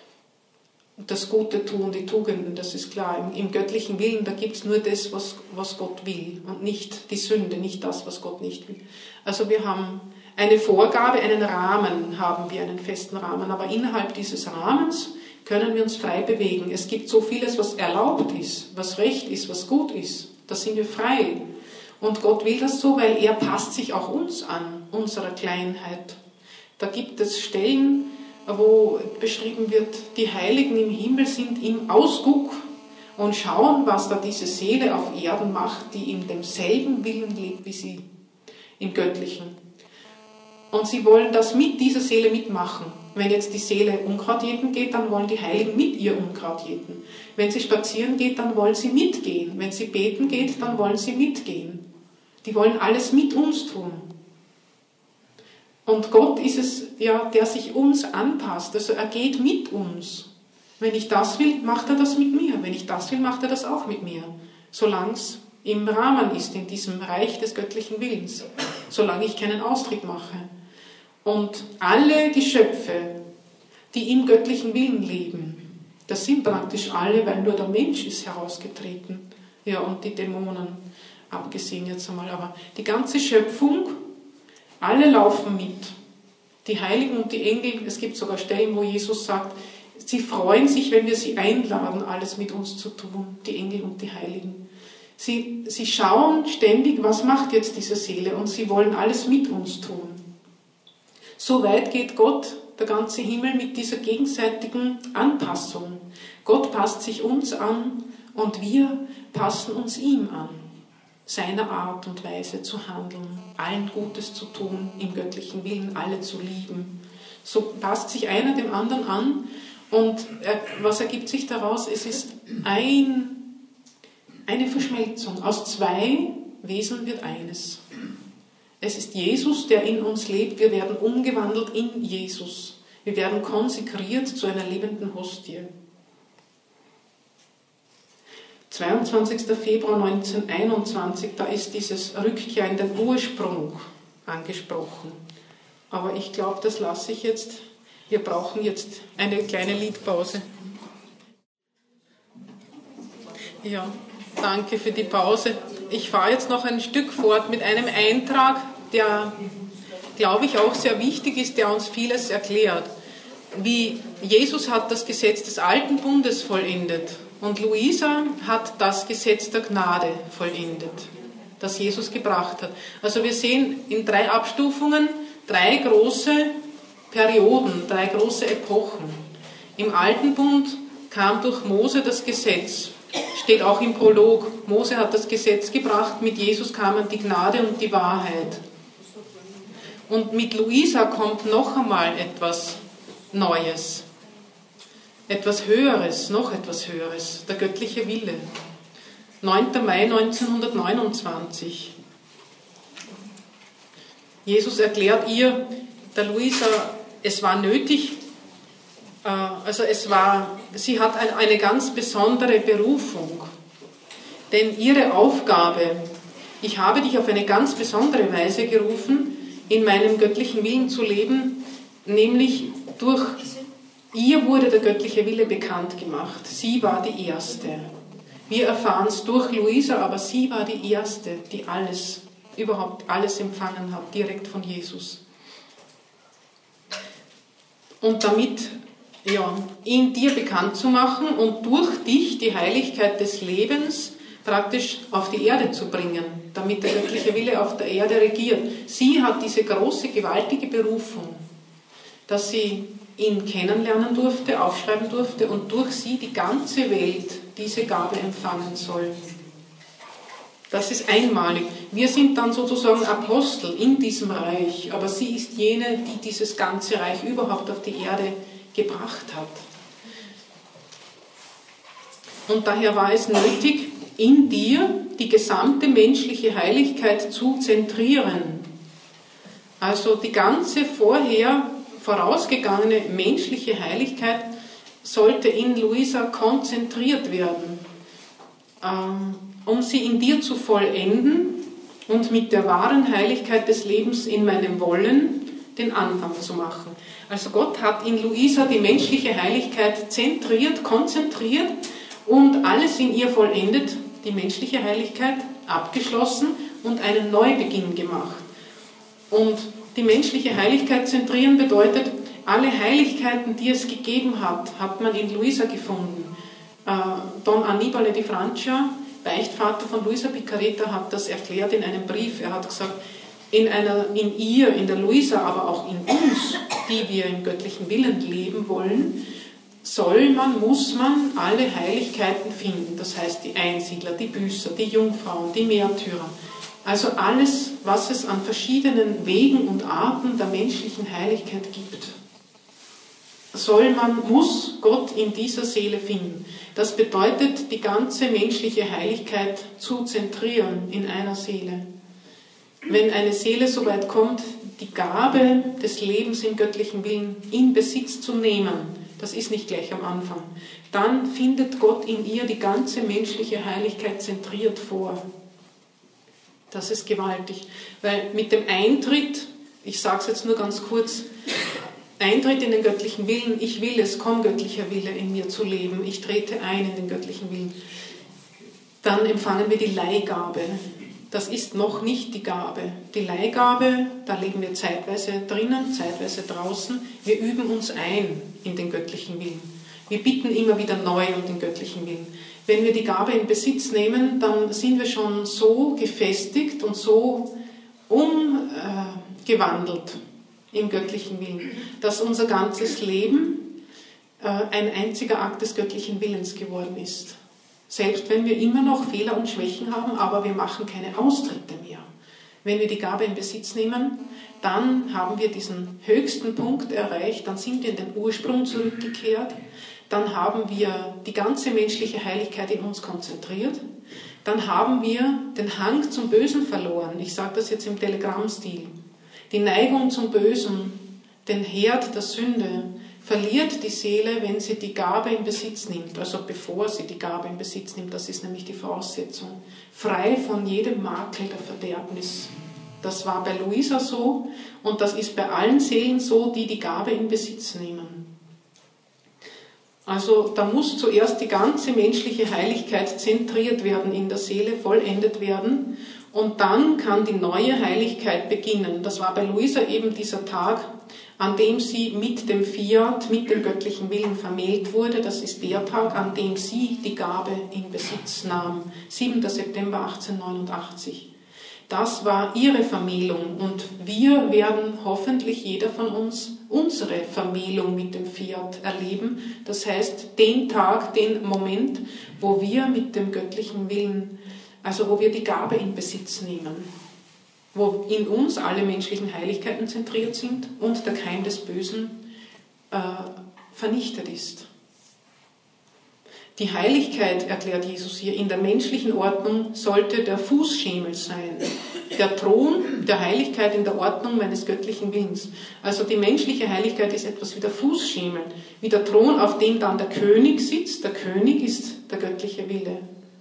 das Gute tun, die Tugenden, das ist klar. Im, im göttlichen Willen, da gibt es nur das, was, was Gott will und nicht die Sünde, nicht das, was Gott nicht will. Also wir haben eine Vorgabe, einen Rahmen haben wir, einen festen Rahmen, aber innerhalb dieses Rahmens können wir uns frei bewegen. Es gibt so vieles, was erlaubt ist, was recht ist, was gut ist. Da sind wir frei. Und Gott will das so, weil er passt sich auch uns an, unserer Kleinheit. Da gibt es Stellen, wo beschrieben wird, die Heiligen im Himmel sind im Ausguck und schauen, was da diese Seele auf Erden macht, die in demselben Willen lebt wie sie, im Göttlichen. Und sie wollen das mit dieser Seele mitmachen. Wenn jetzt die Seele Unkraut jäten geht, dann wollen die Heiligen mit ihr Unkraut jäten. Wenn sie spazieren geht, dann wollen sie mitgehen. Wenn sie beten geht, dann wollen sie mitgehen. Die wollen alles mit uns tun. Und Gott ist es, ja, der sich uns anpasst. Also er geht mit uns. Wenn ich das will, macht er das mit mir. Wenn ich das will, macht er das auch mit mir. Solange es im Rahmen ist, in diesem Reich des göttlichen Willens. Solange ich keinen Austritt mache. Und alle Geschöpfe, die im göttlichen Willen leben, das sind praktisch alle, weil nur der Mensch ist herausgetreten. Ja, und die Dämonen, abgesehen jetzt einmal. Aber die ganze Schöpfung, alle laufen mit. Die Heiligen und die Engel, es gibt sogar Stellen, wo Jesus sagt, sie freuen sich, wenn wir sie einladen, alles mit uns zu tun, die Engel und die Heiligen. Sie, sie schauen ständig, was macht jetzt diese Seele, und sie wollen alles mit uns tun. So weit geht Gott, der ganze Himmel, mit dieser gegenseitigen Anpassung. Gott passt sich uns an und wir passen uns ihm an, seiner Art und Weise zu handeln, allen Gutes zu tun, im göttlichen Willen alle zu lieben. So passt sich einer dem anderen an, und was ergibt sich daraus? Es ist ein, eine Verschmelzung. Aus zwei Wesen wird eines. Es ist Jesus, der in uns lebt. Wir werden umgewandelt in Jesus. Wir werden konsekriert zu einer lebenden Hostie. zweiundzwanzigster Februar neunzehnhunderteinundzwanzig, da ist dieses Rückkehr in den Ursprung angesprochen. Aber ich glaube, das lasse ich jetzt. Wir brauchen jetzt eine kleine Liedpause. Ja, danke für die Pause. Ich fahre jetzt noch ein Stück fort mit einem Eintrag, der, glaube ich, auch sehr wichtig ist, der uns vieles erklärt. Wie Jesus hat das Gesetz des Alten Bundes vollendet. Und Luisa hat das Gesetz der Gnade vollendet, das Jesus gebracht hat. Also wir sehen in drei Abstufungen drei große Perioden, drei große Epochen. Im Alten Bund kam durch Mose das Gesetz, steht auch im Prolog. Mose hat das Gesetz gebracht, mit Jesus kamen die Gnade und die Wahrheit. Und mit Luisa kommt noch einmal etwas Neues. Etwas Höheres, noch etwas Höheres, der göttliche Wille. neunter Mai neunzehnhundertneunundzwanzig. Jesus erklärt ihr, der Luisa, es war nötig, äh, also es war, sie hat ein, eine ganz besondere Berufung. Denn ihre Aufgabe, ich habe dich auf eine ganz besondere Weise gerufen, in meinem göttlichen Willen zu leben, nämlich durch ihr wurde der göttliche Wille bekannt gemacht. Sie war die Erste. Wir erfahren es durch Luisa, aber sie war die Erste, die alles, überhaupt alles empfangen hat, direkt von Jesus. Und damit, ja, ihn dir bekannt zu machen und durch dich die Heiligkeit des Lebens praktisch auf die Erde zu bringen, damit der göttliche Wille auf der Erde regiert. Sie hat diese große, gewaltige Berufung, dass sie ihn kennenlernen durfte, aufschreiben durfte und durch sie die ganze Welt diese Gabe empfangen soll. Das ist einmalig. Wir sind dann sozusagen Apostel in diesem Reich, aber sie ist jene, die dieses ganze Reich überhaupt auf die Erde gebracht hat. Und daher war es nötig, in dir die gesamte menschliche Heiligkeit zu zentrieren. Also die ganze vorher vorausgegangene menschliche Heiligkeit sollte in Luisa konzentriert werden, um sie in dir zu vollenden und mit der wahren Heiligkeit des Lebens in meinem Wollen den Anfang zu machen. Also Gott hat in Luisa die menschliche Heiligkeit zentriert, konzentriert und alles in ihr vollendet, die menschliche Heiligkeit abgeschlossen und einen Neubeginn gemacht. Und die menschliche Heiligkeit zentrieren bedeutet, alle Heiligkeiten, die es gegeben hat, hat man in Luisa gefunden. Äh, Don Annibale di Francia, Beichtvater von Luisa Piccarreta, hat das erklärt in einem Brief. Er hat gesagt, in, einer, in ihr, in der Luisa, aber auch in uns, die wir im göttlichen Willen leben wollen, soll man, muss man alle Heiligkeiten finden. Das heißt, die Einsiedler, die Büßer, die Jungfrauen, die Märtyrer. Also alles, was es an verschiedenen Wegen und Arten der menschlichen Heiligkeit gibt, soll man, muss Gott in dieser Seele finden. Das bedeutet, die ganze menschliche Heiligkeit zu zentrieren in einer Seele. Wenn eine Seele so weit kommt, die Gabe des Lebens im göttlichen Willen in Besitz zu nehmen, das ist nicht gleich am Anfang, dann findet Gott in ihr die ganze menschliche Heiligkeit zentriert vor. Das ist gewaltig, weil mit dem Eintritt, ich sage es jetzt nur ganz kurz, Eintritt in den göttlichen Willen, ich will es, komm göttlicher Wille in mir zu leben, ich trete ein in den göttlichen Willen, dann empfangen wir die Leihgabe. Das ist noch nicht die Gabe. Die Leihgabe, da leben wir zeitweise drinnen, zeitweise draußen, wir üben uns ein in den göttlichen Willen. Wir bitten immer wieder neu um den göttlichen Willen. Wenn wir die Gabe in Besitz nehmen, dann sind wir schon so gefestigt und so umgewandelt im göttlichen Willen, dass unser ganzes Leben äh, ein einziger Akt des göttlichen Willens geworden ist. Selbst wenn wir immer noch Fehler und Schwächen haben, aber wir machen keine Austritte mehr. Wenn wir die Gabe in Besitz nehmen, dann haben wir diesen höchsten Punkt erreicht, dann sind wir in den Ursprung zurückgekehrt, dann haben wir die ganze menschliche Heiligkeit in uns konzentriert, dann haben wir den Hang zum Bösen verloren. Ich sage das jetzt im Telegrammstil. Die Neigung zum Bösen, den Herd der Sünde, verliert die Seele, wenn sie die Gabe in Besitz nimmt, also bevor sie die Gabe in Besitz nimmt, das ist nämlich die Voraussetzung, frei von jedem Makel der Verderbnis. Das war bei Luisa so und das ist bei allen Seelen so, die die Gabe in Besitz nehmen. Also da muss zuerst die ganze menschliche Heiligkeit zentriert werden in der Seele, vollendet werden und dann kann die neue Heiligkeit beginnen. Das war bei Luisa eben dieser Tag, an dem sie mit dem Fiat, mit dem göttlichen Willen vermählt wurde. Das ist der Tag, an dem sie die Gabe in Besitz nahm, siebter September achtzehnhundertneunundachtzig. Das war ihre Vermählung und wir werden hoffentlich jeder von uns unsere Vermählung mit dem Fiat erleben. Das heißt, den Tag, den Moment, wo wir mit dem göttlichen Willen, also wo wir die Gabe in Besitz nehmen, wo in uns alle menschlichen Heiligkeiten zentriert sind und der Keim des Bösen äh, vernichtet ist. Die Heiligkeit, erklärt Jesus hier, in der menschlichen Ordnung sollte der Fußschemel sein. Der Thron der Heiligkeit in der Ordnung meines göttlichen Willens. Also die menschliche Heiligkeit ist etwas wie der Fußschemel, wie der Thron, auf dem dann der König sitzt. Der König ist der göttliche Wille.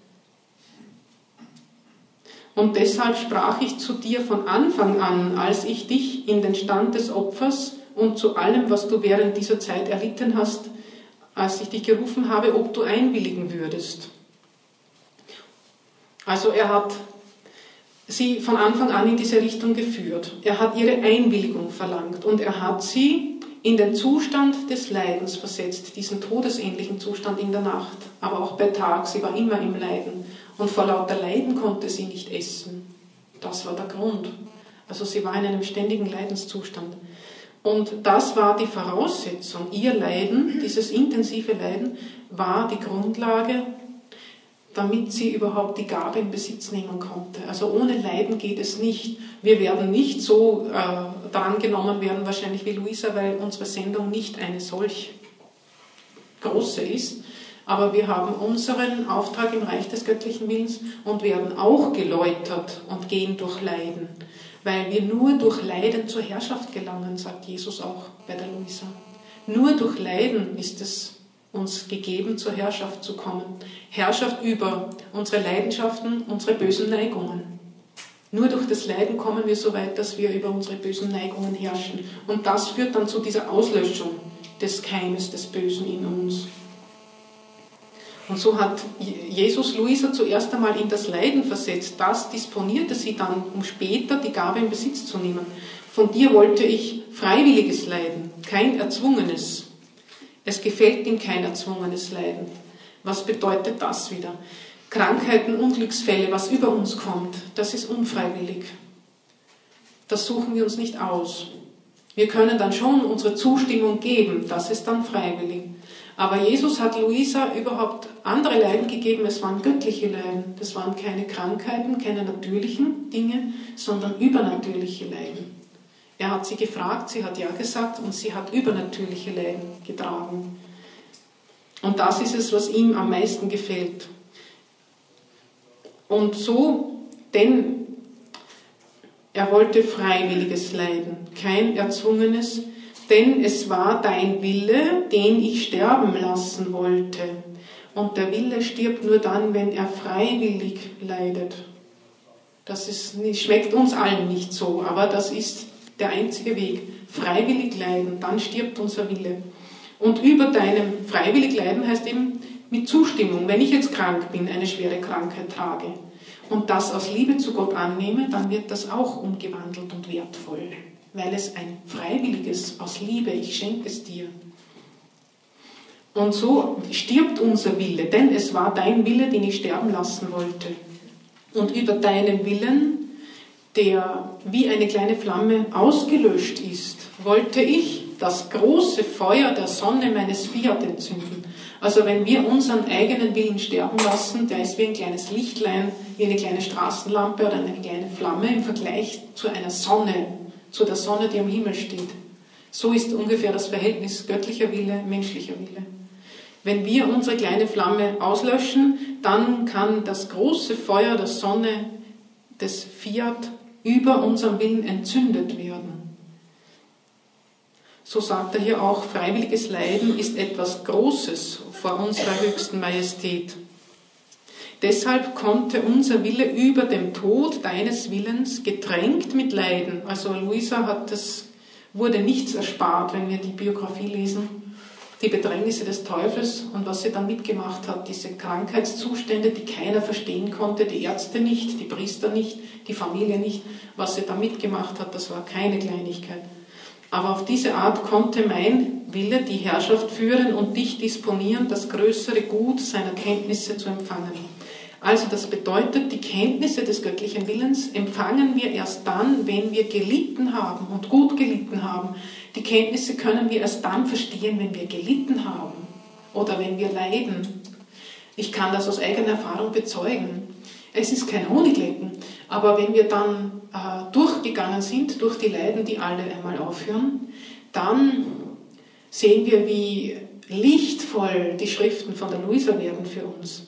Und deshalb sprach ich zu dir von Anfang an, als ich dich in den Stand des Opfers und zu allem, was du während dieser Zeit erlitten hast, als ich dich gerufen habe, ob du einwilligen würdest. Also er hat sie von Anfang an in diese Richtung geführt. Er hat ihre Einwilligung verlangt und er hat sie in den Zustand des Leidens versetzt, diesen todesähnlichen Zustand in der Nacht, aber auch bei Tag. Sie war immer im Leiden und vor lauter Leiden konnte sie nicht essen. Das war der Grund. Also sie war in einem ständigen Leidenszustand. Und das war die Voraussetzung. Ihr Leiden, dieses intensive Leiden, war die Grundlage, damit sie überhaupt die Gabe in Besitz nehmen konnte. Also ohne Leiden geht es nicht. Wir werden nicht so äh, dran genommen werden, wahrscheinlich wie Luisa, weil unsere Sendung nicht eine solch große ist. Aber wir haben unseren Auftrag im Reich des göttlichen Willens und werden auch geläutert und gehen durch Leiden. Weil wir nur durch Leiden zur Herrschaft gelangen, sagt Jesus auch bei der Luisa. Nur durch Leiden ist es uns gegeben, zur Herrschaft zu kommen. Herrschaft über unsere Leidenschaften, unsere bösen Neigungen. Nur durch das Leiden kommen wir so weit, dass wir über unsere bösen Neigungen herrschen. Und das führt dann zu dieser Auslöschung des Keimes des Bösen in uns. Und so hat Jesus Luisa zuerst einmal in das Leiden versetzt. Das disponierte sie dann, um später die Gabe in Besitz zu nehmen. Von dir wollte ich freiwilliges Leiden, kein erzwungenes. Es gefällt ihm kein erzwungenes Leiden. Was bedeutet das wieder? Krankheiten, Unglücksfälle, was über uns kommt, das ist unfreiwillig. Das suchen wir uns nicht aus. Wir können dann schon unsere Zustimmung geben, das ist dann freiwillig. Aber Jesus hat Luisa überhaupt andere Leiden gegeben, es waren göttliche Leiden. Das waren keine Krankheiten, keine natürlichen Dinge, sondern übernatürliche Leiden. Er hat sie gefragt, sie hat ja gesagt und sie hat übernatürliche Leiden getragen. Und das ist es, was ihm am meisten gefällt. Und so, denn er wollte freiwilliges Leiden, kein erzwungenes, denn es war dein Wille, den ich sterben lassen wollte. Und der Wille stirbt nur dann, wenn er freiwillig leidet. Das ist, schmeckt uns allen nicht so, aber das ist der einzige Weg. Freiwillig leiden, dann stirbt unser Wille. Und über deinem freiwillig leiden heißt eben mit Zustimmung. Wenn ich jetzt krank bin, eine schwere Krankheit trage und das aus Liebe zu Gott annehme, dann wird das auch umgewandelt und wertvoll. Weil es ein freiwilliges, aus Liebe, ich schenke es dir. Und so stirbt unser Wille, denn es war dein Wille, den ich sterben lassen wollte. Und über deinen Willen, der wie eine kleine Flamme ausgelöscht ist, wollte ich das große Feuer der Sonne meines Fiat entzünden. Also wenn wir unseren eigenen Willen sterben lassen, der ist wie ein kleines Lichtlein, wie eine kleine Straßenlampe oder eine kleine Flamme im Vergleich zu einer Sonne, zu der Sonne, die am Himmel steht. So ist ungefähr das Verhältnis göttlicher Wille, menschlicher Wille. Wenn wir unsere kleine Flamme auslöschen, dann kann das große Feuer der Sonne des Fiat über unserem Willen entzündet werden. So sagt er hier auch, freiwilliges Leiden ist etwas Großes vor unserer höchsten Majestät. Deshalb konnte unser Wille über dem Tod deines Willens getränkt mit Leiden, also Luisa hat das, wurde nichts erspart, wenn wir die Biografie lesen, die Bedrängnisse des Teufels und was sie dann mitgemacht hat, diese Krankheitszustände, die keiner verstehen konnte, die Ärzte nicht, die Priester nicht, die Familie nicht, was sie da mitgemacht hat, das war keine Kleinigkeit. Aber auf diese Art konnte mein Wille die Herrschaft führen und dich disponieren, das größere Gut seiner Kenntnisse zu empfangen. Also das bedeutet, die Kenntnisse des göttlichen Willens empfangen wir erst dann, wenn wir gelitten haben und gut gelitten haben. Die Kenntnisse können wir erst dann verstehen, wenn wir gelitten haben oder wenn wir leiden. Ich kann das aus eigener Erfahrung bezeugen. Es ist kein Honiglecken, aber wenn wir dann äh, durchgegangen sind, durch die Leiden, die alle einmal aufhören, dann sehen wir, wie lichtvoll die Schriften von der Luisa werden für uns.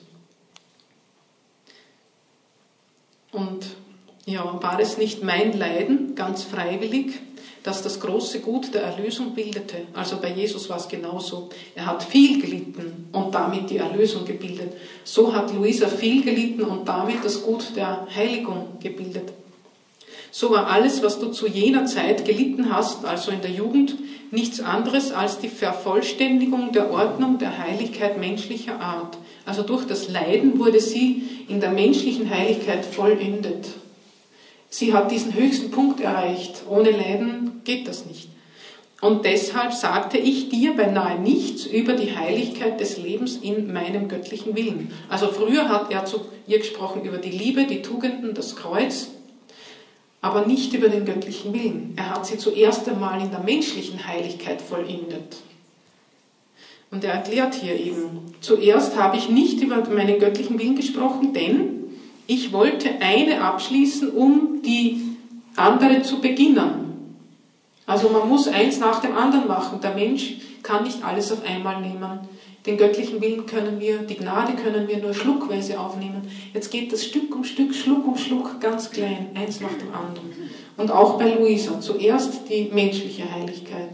Und ja, war es nicht mein Leiden, ganz freiwillig, das das große Gut der Erlösung bildete? Also bei Jesus war es genauso. Er hat viel gelitten und damit die Erlösung gebildet. So hat Luisa viel gelitten und damit das Gut der Heiligung gebildet. So war alles, was du zu jener Zeit gelitten hast, also in der Jugend, nichts anderes als die Vervollständigung der Ordnung der Heiligkeit menschlicher Art. Also durch das Leiden wurde sie in der menschlichen Heiligkeit vollendet. Sie hat diesen höchsten Punkt erreicht. Ohne Leiden geht das nicht. Und deshalb sagte ich dir beinahe nichts über die Heiligkeit des Lebens in meinem göttlichen Willen. Also früher hat er zu ihr gesprochen über die Liebe, die Tugenden, das Kreuz, aber nicht über den göttlichen Willen. Er hat sie zuerst einmal in der menschlichen Heiligkeit vollendet. Und er erklärt hier eben, zuerst habe ich nicht über meinen göttlichen Willen gesprochen, denn ich wollte eine abschließen, um die andere zu beginnen. Also man muss eins nach dem anderen machen. Der Mensch kann nicht alles auf einmal nehmen. Den göttlichen Willen können wir, die Gnade können wir nur schluckweise aufnehmen. Jetzt geht das Stück um Stück, Schluck um Schluck, ganz klein, eins nach dem anderen. Und auch bei Luisa, zuerst die menschliche Heiligkeit.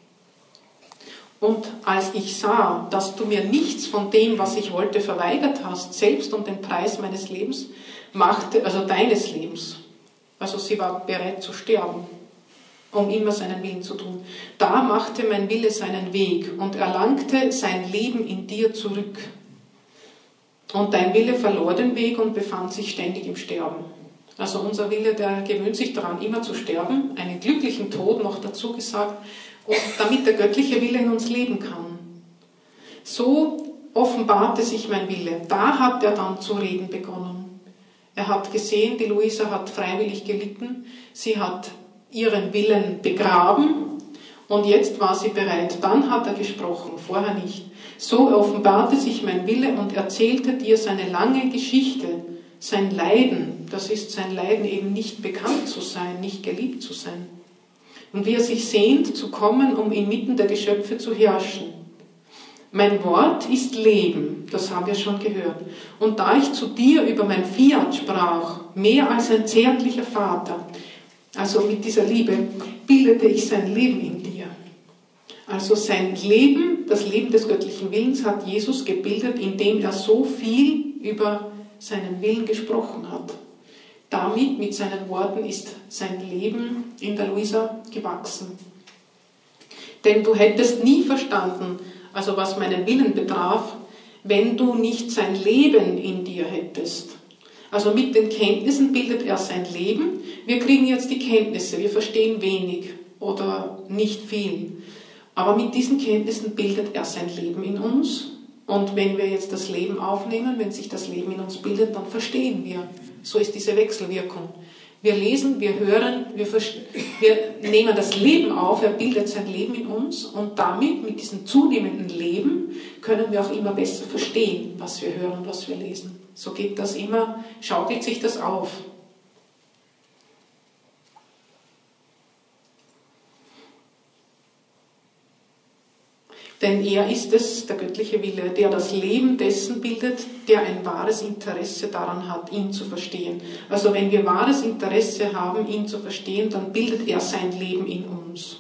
Und als ich sah, dass du mir nichts von dem, was ich wollte, verweigert hast, selbst um den Preis meines Lebens, machte, also deines Lebens, also sie war bereit zu sterben, um immer seinen Willen zu tun, da machte mein Wille seinen Weg und erlangte sein Leben in dir zurück. Und dein Wille verlor den Weg und befand sich ständig im Sterben. Also unser Wille, der gewöhnt sich daran, immer zu sterben, einen glücklichen Tod noch dazu gesagt, und damit der göttliche Wille in uns leben kann. So offenbarte sich mein Wille. Da hat er dann zu reden begonnen. Er hat gesehen, die Luisa hat freiwillig gelitten, sie hat ihren Willen begraben und jetzt war sie bereit. Dann hat er gesprochen, vorher nicht. So offenbarte sich mein Wille und erzählte dir seine lange Geschichte, sein Leiden. Das ist sein Leiden, eben nicht bekannt zu sein, nicht geliebt zu sein. Und wie er sich sehnt, zu kommen, um inmitten der Geschöpfe zu herrschen. Mein Wort ist Leben, das haben wir schon gehört. Und da ich zu dir über mein Fiat sprach, mehr als ein zärtlicher Vater, also mit dieser Liebe, bildete ich sein Leben in dir. Also sein Leben, das Leben des göttlichen Willens hat Jesus gebildet, indem er so viel über seinen Willen gesprochen hat. Damit, mit seinen Worten, ist sein Leben in der Luisa gewachsen. Denn du hättest nie verstanden, also was meinen Willen betraf, wenn du nicht sein Leben in dir hättest. Also mit den Kenntnissen bildet er sein Leben. Wir kriegen jetzt die Kenntnisse, wir verstehen wenig oder nicht viel. Aber mit diesen Kenntnissen bildet er sein Leben in uns. Und wenn wir jetzt das Leben aufnehmen, wenn sich das Leben in uns bildet, dann verstehen wir. So ist diese Wechselwirkung. Wir lesen, wir hören, wir, wir nehmen das Leben auf, er bildet sein Leben in uns und damit, mit diesem zunehmenden Leben, können wir auch immer besser verstehen, was wir hören, was wir lesen. So geht das immer, schaukelt sich das auf. Denn er ist es, der göttliche Wille, der das Leben dessen bildet, der ein wahres Interesse daran hat, ihn zu verstehen. Also wenn wir wahres Interesse haben, ihn zu verstehen, dann bildet er sein Leben in uns.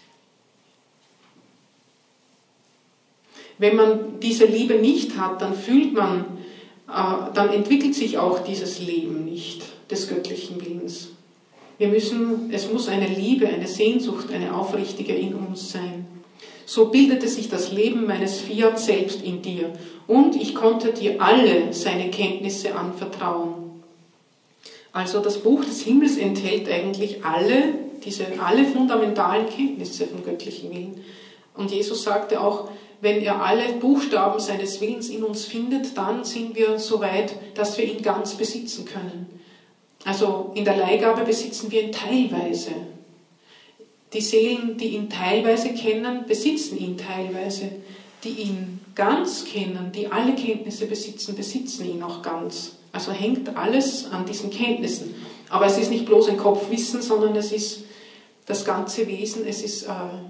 Wenn man diese Liebe nicht hat, dann fühlt man, äh, dann entwickelt sich auch dieses Leben nicht des göttlichen Willens. Wir müssen, es muss eine Liebe, eine Sehnsucht, eine aufrichtige in uns sein. So bildete sich das Leben meines Fiat selbst in dir, und ich konnte dir alle seine Kenntnisse anvertrauen. Also das Buch des Himmels enthält eigentlich alle, diese, alle fundamentalen Kenntnisse vom göttlichen Willen. Und Jesus sagte auch, wenn er alle Buchstaben seines Willens in uns findet, dann sind wir so weit, dass wir ihn ganz besitzen können. Also in der Leihgabe besitzen wir ihn teilweise. Die Seelen, die ihn teilweise kennen, besitzen ihn teilweise. Die ihn ganz kennen, die alle Kenntnisse besitzen, besitzen ihn auch ganz. Also hängt alles an diesen Kenntnissen. Aber es ist nicht bloß ein Kopfwissen, sondern es ist das ganze Wesen, es ist äh,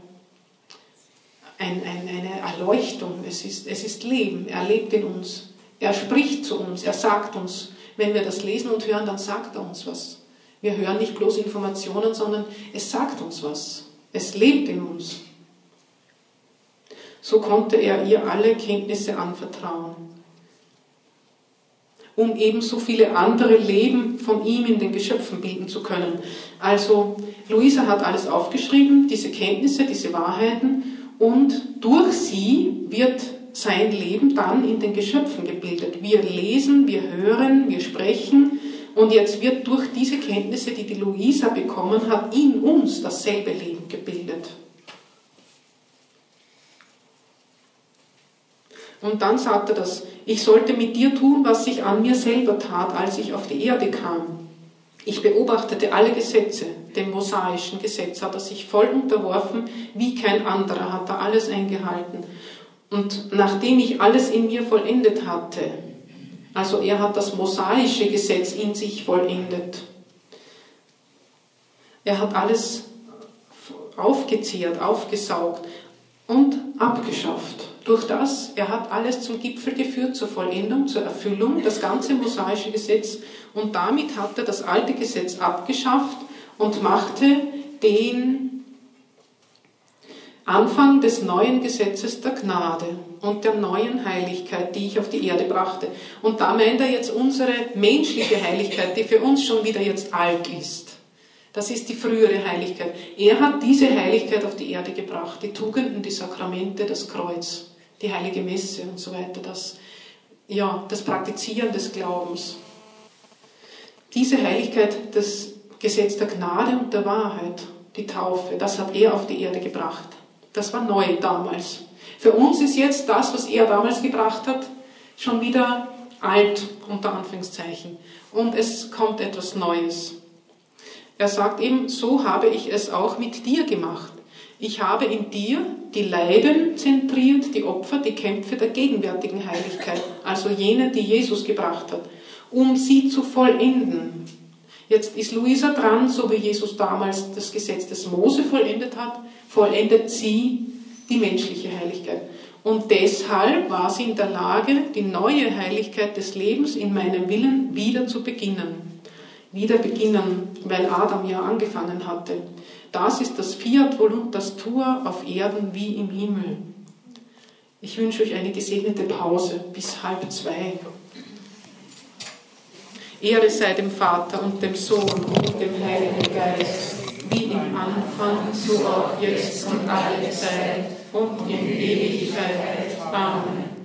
ein, ein, eine Erleuchtung, es ist, es ist Leben. Er lebt in uns, er spricht zu uns, er sagt uns. Wenn wir das lesen und hören, dann sagt er uns was. Wir hören nicht bloß Informationen, sondern es sagt uns was. Es lebt in uns. So konnte er ihr alle Kenntnisse anvertrauen, um ebenso viele andere Leben von ihm in den Geschöpfen bilden zu können. Also Luisa hat alles aufgeschrieben, diese Kenntnisse, diese Wahrheiten, und durch sie wird sein Leben dann in den Geschöpfen gebildet. Wir lesen, wir hören, wir sprechen. Und jetzt wird durch diese Kenntnisse, die die Luisa bekommen hat, in uns dasselbe Leben gebildet. Und dann sagt er das, ich sollte mit dir tun, was ich an mir selber tat, als ich auf die Erde kam. Ich beobachtete alle Gesetze, dem mosaischen Gesetz hat er sich voll unterworfen, wie kein anderer hat er alles eingehalten. Und nachdem ich alles in mir vollendet hatte, also er hat das mosaische Gesetz in sich vollendet. Er hat alles aufgezehrt, aufgesaugt und abgeschafft. Durch das, er hat alles zum Gipfel geführt, zur Vollendung, zur Erfüllung, das ganze mosaische Gesetz. Und damit hat er das alte Gesetz abgeschafft und machte den Anfang des neuen Gesetzes der Gnade und der neuen Heiligkeit, die ich auf die Erde brachte. Und da meint er jetzt unsere menschliche Heiligkeit, die für uns schon wieder jetzt alt ist. Das ist die frühere Heiligkeit. Er hat diese Heiligkeit auf die Erde gebracht, die Tugenden, die Sakramente, das Kreuz, die heilige Messe und so weiter, das, ja, das Praktizieren des Glaubens. Diese Heiligkeit, das Gesetz der Gnade und der Wahrheit, die Taufe, das hat er auf die Erde gebracht. Das war neu damals. Für uns ist jetzt das, was er damals gebracht hat, schon wieder alt, unter Anführungszeichen. Und es kommt etwas Neues. Er sagt eben, so habe ich es auch mit dir gemacht. Ich habe in dir die Leiden zentriert, die Opfer, die Kämpfe der gegenwärtigen Heiligkeit, also jene, die Jesus gebracht hat, um sie zu vollenden. Jetzt ist Luisa dran, so wie Jesus damals das Gesetz des Mose vollendet hat, vollendet sie die menschliche Heiligkeit. Und deshalb war sie in der Lage, die neue Heiligkeit des Lebens in meinem Willen wieder zu beginnen. Wieder beginnen, weil Adam ja angefangen hatte. Das ist das Fiat Voluntas-Tua auf Erden wie im Himmel. Ich wünsche euch eine gesegnete Pause bis halb zwei. Ehre sei dem Vater und dem Sohn und dem Heiligen Geist, wie im Anfang, so auch jetzt und alle Zeit und in Ewigkeit. Amen.